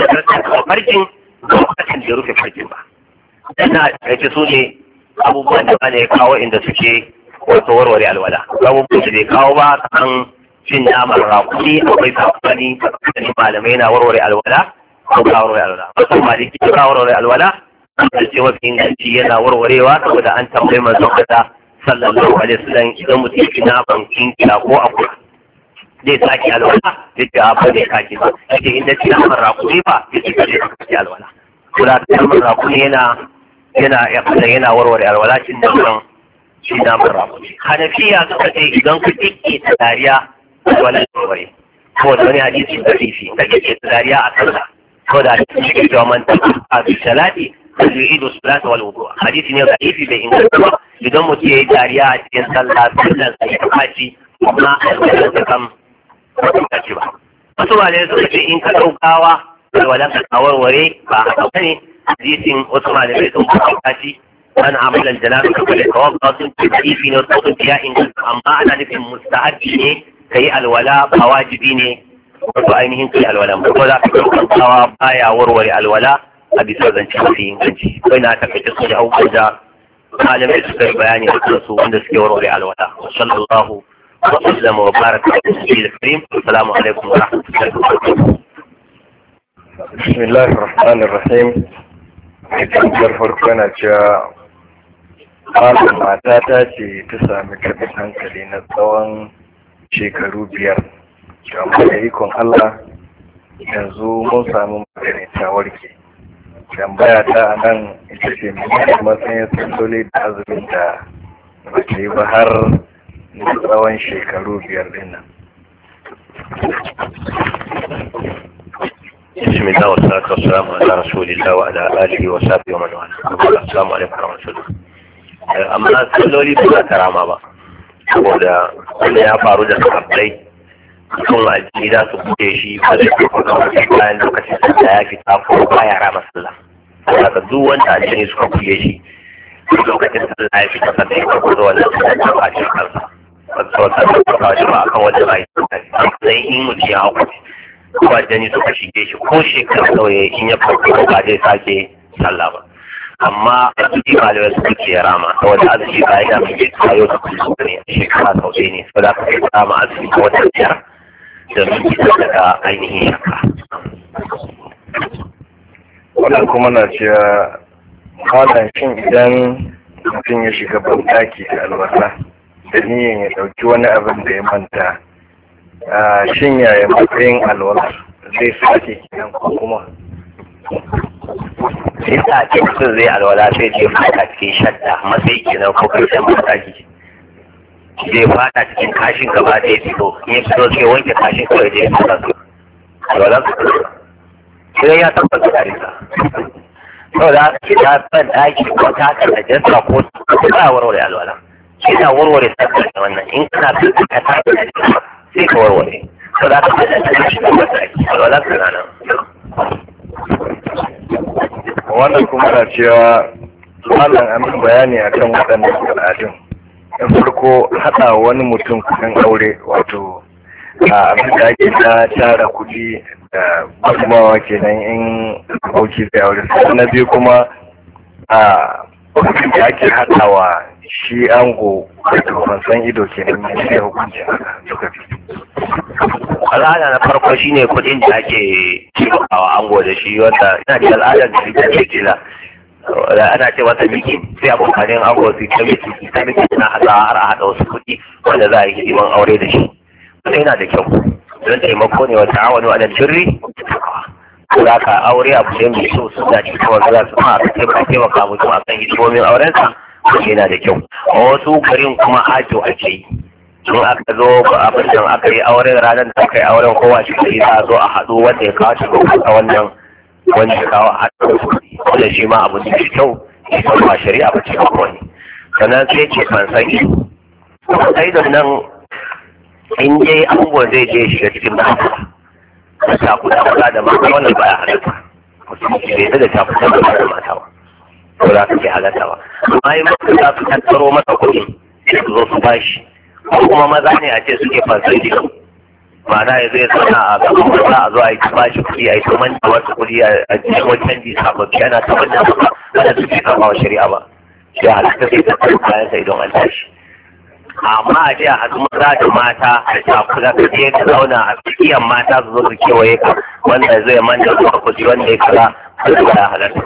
farjin lokacin da rufe farkin ba dana yake su ne abubuwan da ne kawo inda suke wato warware alwala abubuwan da bai kawo ba kan cin naman rakuni akwai kafani kafani malamai na warware alwala ko ka warware alwala wasu maliki ka warware alwala da ce mafi inganci yana warwarewa saboda an tambayi manzon Allah sallallahu alaihi wasallam idan mutum ya ci naman kinkiya ko akuya zai sake alwala zai ce abu ne kaki ba yake inda ci naman rakuni ba ya ce kaje ka sake alwala kula da naman rakuni yana yana ya fada yana warware alwala cin naman cin naman rakuni hanafiya suka ce idan ku tike ta dariya alwala warware ko da wani hadisi da fifi da ke ta dariya a kansa ko da hadisi ke cewa man ta bi salati yu'idu salata wal wudu hadisi ne da fifi bai inganta ba idan mutum ya yi dariya a cikin sallah sallan sai ta faci amma alwala ta kam ba ci ba wasu ba ne suka ce in ka ɗaukawa alwalan ka warware ba haka bane hadisin wasu malamai sun kuka ci an amalan janabi ka kwale kawai ba sun ce hadifi ne wasu sun ya inganta amma ana nufin mustahabi ne ka yi alwala ba wajibi ne wato ainihin ka yi alwala ba ko za ka ɗaukawa baya warware alwala a bisa zance mafi inganci kai na takaice su da abubuwan da malamai suka yi bayani a kansu wanda suke warware alwala sallallahu وسلم وبارك على النبي الكريم السلام عليكم ورحمة الله وبركاته بسم الله الرحمن الرحيم tambayar farko yana cewa malam matata ce ta sami kaɗin hankali na tsawon shekaru biyar amma da ikon Allah yanzu mun samu magani ta warke tambaya ta a nan ita ce mai matsayin salloli da azumin da ba ta yi ba har na tsawon shekaru biyar din nan. بسم الله والصلاة والسلام على رسول الله وعلى آله وصحبه ومن والاه. السلام عليكم ورحمة الله. amma salloli ba za ta rama ba saboda wanda ya faru da sahabbai sun aji za su buɗe shi ba zai kuma kawai bayan lokacin da ya fita ko baya rama sallah saboda duk wanda aljini suka buɗe shi lokacin sallah ya fita sannan ya farko da wannan sallah ta ba shi kansa wata ta ba shi ba akan wanda ba yi sai in mutum ya hau ko aljini suka shige shi ko shekara kawai in ya farko ba zai sake sallah ba amma a cikin malamai su ke rama saboda arziki ba ya mai ke kayo da kullum ne shekara sau ɗaya ne saboda ka kai rama arziki ta wata biyar domin kita daga ainihin shakka. Wannan kuma na cewa malam shin idan mutum ya shiga banɗaki da albasa da niyyar ya ɗauki wani abin da ya manta shin yaya matsayin alwala zai sake kenan ko kuma sai ta ce mutum zai alwala sai ce fata cikin shadda matsayi kenan ko karshen mataki zai fata cikin kashin gaba da ya fito in ya fito sai wanke kashin kawai da ya fita su alwala su fito sai ya tabbata da risa sau da aka ta ban ɗaki ko ta kan najasa ko ta warware alwala shi na warware sabbar da wannan in kana fi ka ta kan najasa sai ka warware sau da aka ta kan shi da ɗaki alwala su na nan. wannan kuma na cewa malam amin bayani akan waɗannan al'adun. Na farko haɗa wani mutum kudin aure wato a abin da ake na tara kuɗi da gudumawa kenan in auki zai aure. Na biyu kuma a abin da ake haɗawa shi ango da fansan ido kenan ne ne hukuncin haka duka biyu. Al'ada na farko shine kuɗin da ake cibawa ango da shi wanda ina da al'adar da ita ce kila ana ce wata miki sai abokanin ango su ta miki ta miki na haɗa har a haɗa wasu kuɗi wanda za a yi hidiman aure da shi wanda yana da kyau don taimako ne wata awani wa birri za ka aure abu ne mai so su da shi kawai za su ma a taimaka mutum a kan hidimomin aurensa wanda yana da kyau a wasu garin kuma ajo ake yi in aka zo abin da aka yi auren ranar da aka yi auren kowa shi gari za a zo a haɗu wanda ya kawo shi a wannan wanda ya kawo a haɗu wanda shi ma abu ne shi kyau ya san ba shari'a ba ce ba wani sannan sai ce fansan ido sai da nan in dai abubuwan zai je shiga cikin mata da takuta maza da mata wannan ba ya halatta mutum ke bai da takuta maza da mata ba ko za ka ke halatta ba amma in mutum za su tattaro masa kuɗi sai su zo su bashi ko kuma maza ne a ce suke fansan ido ma'ana ya zai sana a gaban maza a zo a yi ta bashi kuɗi a yi ta manta wasu kuɗi a cikin wani canji sababbi ana ta manta ba wanda suke kama wa shari'a ba sai halatta sai ta tattaro kayansa idan an tashi amma a ce a haɗu maza da mata da shakula ka je ka zauna a tsakiyar mata su zo su kewaye ka wanda zai manta su ka kuɗi wanda ya kala ko ya halatta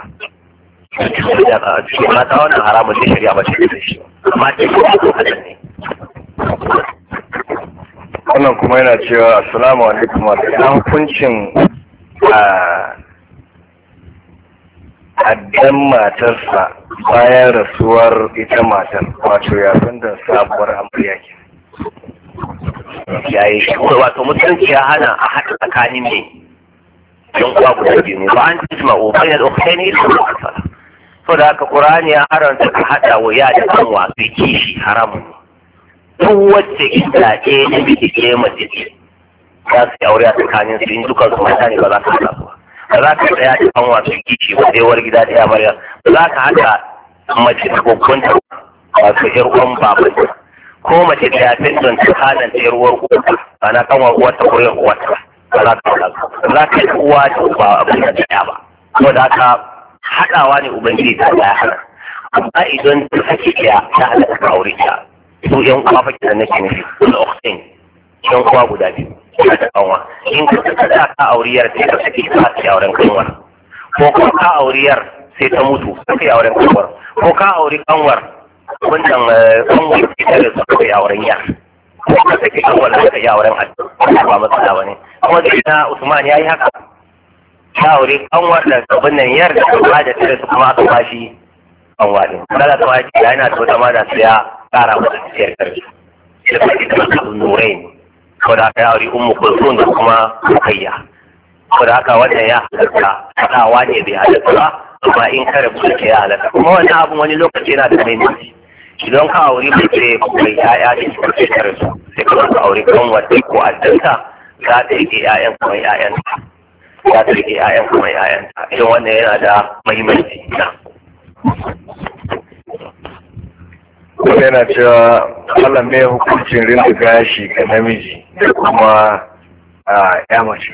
a cikin mata wannan haramun da shari'a ba ce da shi amma ce ko ko hadan ne. wannan kuma yana cewa assalamu alaikum wa rahmatullahi hukuncin a addan matarsa bayan rasuwar ita matar wato ya san da sabuwar amarya ke yayi shi wato mutunci ya hana a haɗa tsakanin ne don kuwa guda biyu ne ba an ci ma'u bayan ukhtayn illa al-asala to da haka qur'ani ya haranta ka haɗa wa ya da kanwa su kishi haramun duk wacce inda ɗaya na biki ke mace ce za su yi aure a tsakanin su in dukan su mata ne ba za ka haɗa su ba za ka tsaya da kanwa su kishi ba sai war gida ɗaya amarya ba za ka haɗa mace da kokonta ba su ƴar uwan babanta ko mace da ya fi don ta halin ta yarwar uwa ba na kanwa uwarta ko yan uwarta ba za ka haɗa su za ka yi uwa da uba abin da ɗaya ba ko da haka haɗawa ne ubangiji ta ya hana amma idan ta sake ɗaya ta halatta ka aure ta su yan uwa fa kidan nake nufi da ukhtin yan uwa guda biyu ya da kanwa in ka tsaka ka auriyar sai ka sake ka ta auren kanwar ko kuma ka auriyar sai ta mutu ka yi auren kanwar ko ka auri kanwar wannan kanwar ita da su kai auren ya ko ka sake kanwar da ka yi auren addu'a ba matsala bane kuma da ita Usman yayi haka ta auri kanwar da abin nan yar da ba da tare su kuma aka bashi kanwa din kada ta waje yana da wata ma da sai kara masa ciyar karfi da kuma ita masu nurai ne ko da aka yawari umu kulsun da kuma kayya ko da aka wannan ya halatta haɗawa ne bai halatta ba amma in kare buɗe ya halatta kuma wannan abun wani lokaci yana da mahimmanci idan ka auri mace mai ya'ya da suka ce kare su sai ka ka auri kan wata ko addanta za ta rike ƴaƴan kuma ƴaƴanta za ta rike ƴaƴan kuma ƴaƴanta idan wannan yana da mahimmanci na kuma yana cewa Allah mai hukuncin rinda gashi ga namiji da kuma a ya mace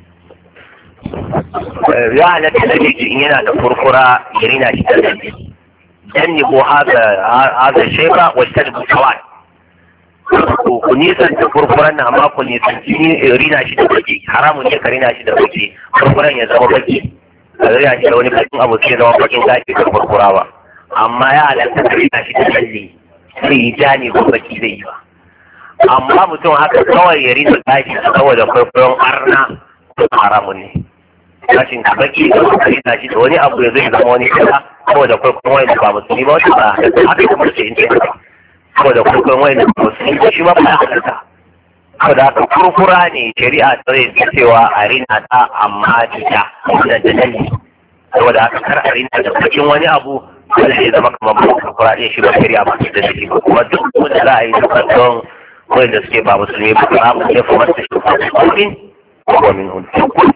ya halatta namiji in yana da furfura ya rina shi da namiji dan ne ko haza sheba wata da kawai ku nisan da furfuran na amma ku nisan rina shi da baki haramun ne ka rina shi da baki furfuran ya zama baki ka rina shi da wani bakin abu sai zama bakin gashi da furfura ba amma ya halatta ka rina shi da lalle sai yi ja ne ko baki zai yi ba amma mutum haka kawai ya rina gashi saboda furfuran arna haramun ne gashin ka baki da suka yi tashi da wani abu ya zai zama wani kala saboda kwaikwon wani da ba musulmi ba wata ba halatta haka kuma ce in ce haka saboda kwaikwon wani da ba musulmi shi ba ba halatta saboda haka kurkura ne shari'a ta zai cewa a rina ta amma ta da dalili saboda haka kar a rina da bakin wani abu wanda zai zama kamar ba kurkura ne shi ba shari'a ba ta dalili ba kuma duk wanda za a yi da kwaikwon wani da suke ba musulmi ba za mu jefa masa shi ba da kwaikwon ko min hundu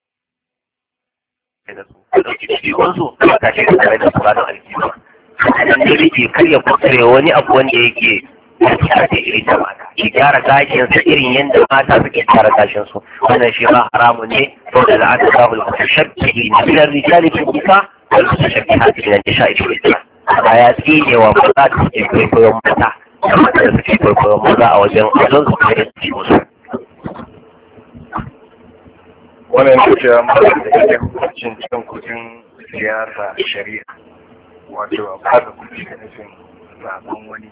da su da cikin su ta shi da tare da su ranar alkiyama sannan da yake kar ya kusure wani abu wanda yake ya ce irin da mata ki gyara gashin sa irin yadda mata suke gyara gashin su wannan shi ma haramun ne saboda da aka samu mutashabbihi min ar-rijali fi nisa wal mutashabbihati min an-nisa'i fi al-islam da ya tsine wa maza da suke kwaikwayon mata da mata da suke kwaikwayon maza a wajen wajen su kai da su musu wannan kuce mara da yake hukuncin cin kudin siyasa a shari'a wato a bada kudi da nufin zaben wani.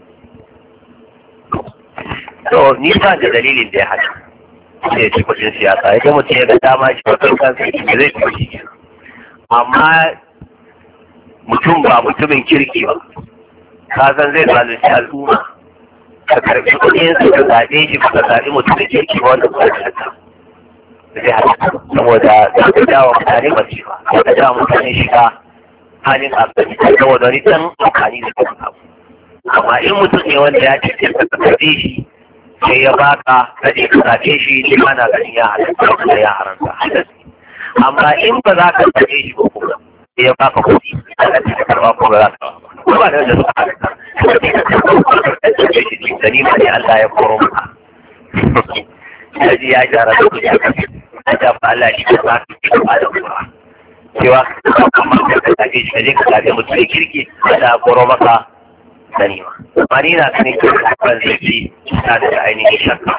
To ni ba da dalilin da ya hada sai ya ci kudin siyasa idan mutum ya ga dama shi ba kan kansa ya zai ci kudi amma mutum ba mutumin kirki ba ka san zai zalunci al'umma ka karbi kudin su ka zaɓe shi ba ka zaɓi mutumin kirki ba wanda ba ka da zai halatta saboda za ka jawo mutane masifa za ka jawo mutane shiga halin abin saboda wani ɗan amfani da kan abu amma in mutum ne wanda ya ce ka karɓe shi sai ya baka kaje ka zaɓe shi ne mana ganin ya halatta da ya haranta amma in ba za ka karɓe shi ko kuma sai ya baka kuɗi kada ka karɓa ko ba za ka ba ba da wanda suka halatta sai ka karɓa shi gani ma ne Allah ya koro maka ya ji ya gyara da kuɗi a kan da fa Allah shi ka ba ka ba da kuma cewa amma ka kaje shi kaje ka kaje mutum kirki da koro maka sani ma amma ni na ganin kan zai ji ta da ainihin shakka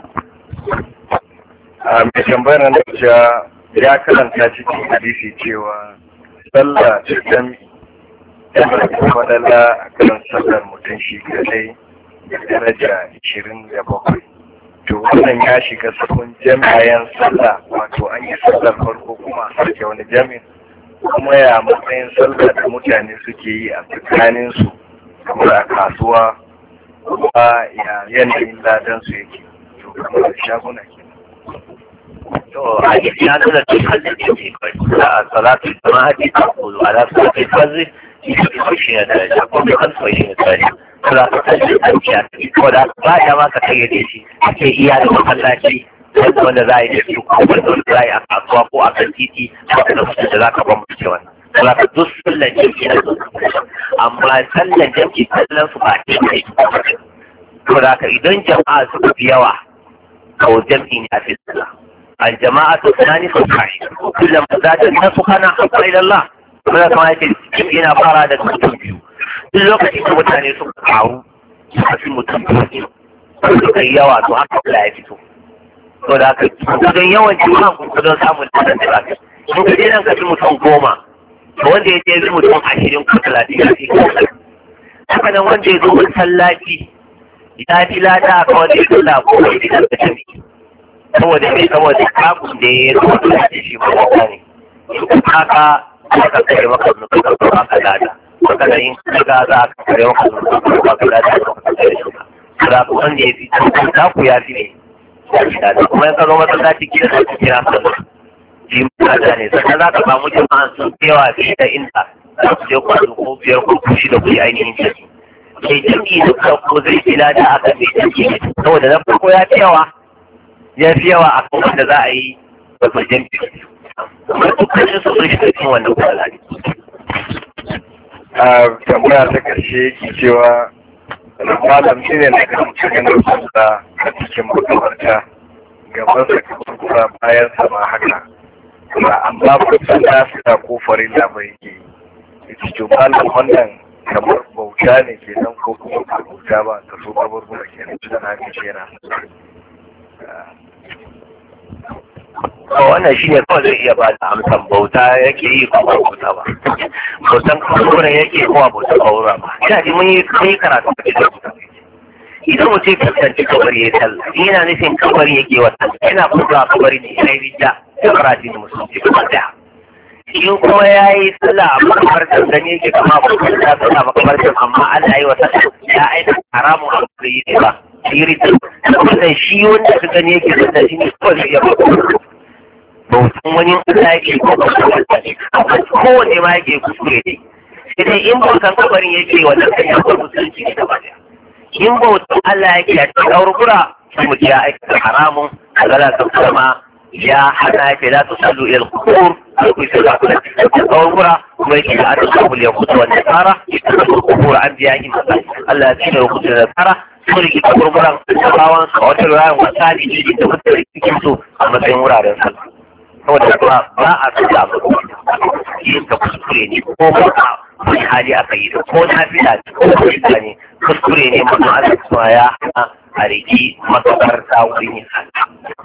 a mai tambayar nan da cewa ya karanta cikin hadisi cewa sallah ta jami yana da fadala a kan sallar mutum shi kadai da daraja ashirin da bakwai. To wannan ya shiga sahun jami'ayen sallah wato an yi sallar farko kuma a sarki wani jami'in kuma ya matsayin sallah da mutane suke yi a tsakaninsu kamar a kasuwa kuma ya yanayin ladan su yake to kamar da shaguna ke. To a yi ya nuna dukkan da ke kai a salatu jama'a ce ta kudu a lasu da kai fazi shi ne shi ne da ya kuma kan so shi ne da kula ka kalli aiki ko da ba ya ma ka kayyade shi ake iya da masallaci wanda wanda za a yi da su ko wanda za a yi a kasuwa ko a kan titi ko da mutum da za ka bambance wannan kula ka duk sallan jam'i na su amma sallan jam'i sallan su ba ce kai ko da ka idan jama'a suka fi yawa ko jam'i ne a fi sallah al jama'atu thani fa sahih kullum zata nasu kana haqqan ila Allah kuma kamar yake yana fara da mutum biyu duk lokacin da mutane suka karu suka fi mutum biyu suka yi yawa to haka kula ya fito to da haka kudin yawan jama'a kudin samun da da zaka in ka je nan ka fi mutum goma to wanda ya je zai mutum ashirin ko talatin ya fi haka nan wanda ya zo masallaci ya fi lada a kawai da ya kula ko wani gidan da ta fi saboda mai saboda kakun da ya zo da shi ba da ne haka aka kai maka nuka ka maka lada maka da yin kaga za ka kare maka nuka ka maka lada ka kare shi ka ku wanda ya fi ta ku ya fi ne da kuma ya karo masallaci gidan da kira sallah ji mata ne sannan za ka samu jama'an sun yawa fiye da inda za su je kwanu ko biyar ko kushi da kuyi ainihin jami mai jami da farko zai fi lada a kan mai jami ne saboda na farko ya fi yawa ya fi yawa a kan wanda za a yi babban jami kuma dukkanin su sun shiga cikin wannan kwalala ne. a tambaya ta ƙarshe ke cewa malam shi ne na kan cikin rukunsa a cikin makamarta gaban sa kamar kura bayan sama haka kuma amma ba su da su da kofarin da bai ke yi to malam wannan kamar bauta ne ke nan ko kuma ba bauta ba ta so kaburbura ke nan suna haka shi yana wannan shi ne kawai zai iya ba da amsan bauta yake yi ko ba bauta ba bautan kaburbura yake ko ba bautan kaburbura ba ina ji mun yi karatu a cikin bauta idan mutum kasance kabari ya sallah yana nufin kabari yake wata yana kuka kabari ne ya yi rija ta karatu da musulunci ba da in kuma ya yi sallah a makamartar da ne yake kama ba ta sallah makamartar amma Allah ya yi wata ya aina haramun abu da yi ne ba yi rija saboda shi wanda ka gani yake sallah shi ne kawai zai iya ba bautan wani Allah yake ko ba kowane ma yake kuskure ne sai dai in bautan kabarin yake wannan kan yankar musulunci ne gaba daya in bautan Allah yake a cikin aurukura sai mu ya aikata haramun a zala ta kuma ya hana yake la tu sallu ila al-qubur ko sai da kula da aurukura kuma yake da an sabu ya kuta wannan tsara ita da qubur an biya in Allah ya tsira kuta da tsara sai ki qurburan sabawan sa wata rayan wata ne da mutane cikin su a matsayin wuraren sallah saboda ba ba a tsada ba yin ka kuskure ne ko ba wani hali aka yi da ko na fila ko kuskure ne kuskure ne mutum Allah kuma ya hana a riki makabarta wurin yin sallah.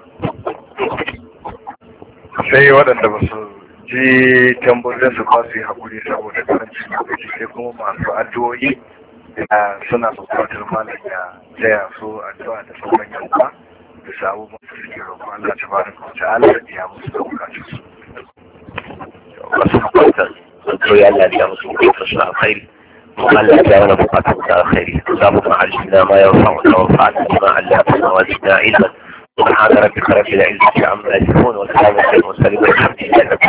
Sai waɗanda ba su ji tambayoyin su ba su yi haƙuri saboda karancin lokaci sai kuma masu addu'o'i suna buƙatar malam ya taya su addu'a da sauran yankuwa bisa abubuwan da suke roƙon Allah ta bada kuma ta'ala da ya musu da bukatun su. Wasu bukatar sun koyi Allah da ya musu bukatun su alkhairi. Kuma Allah ya mana bukatun su alkhairi. Za mu kan alshina ma ya rufa wata wafa'ata bima Allah ta nawa zina ilman. سبحان ربك رب العزة عما يصفون وسلام على المرسلين والحمد لله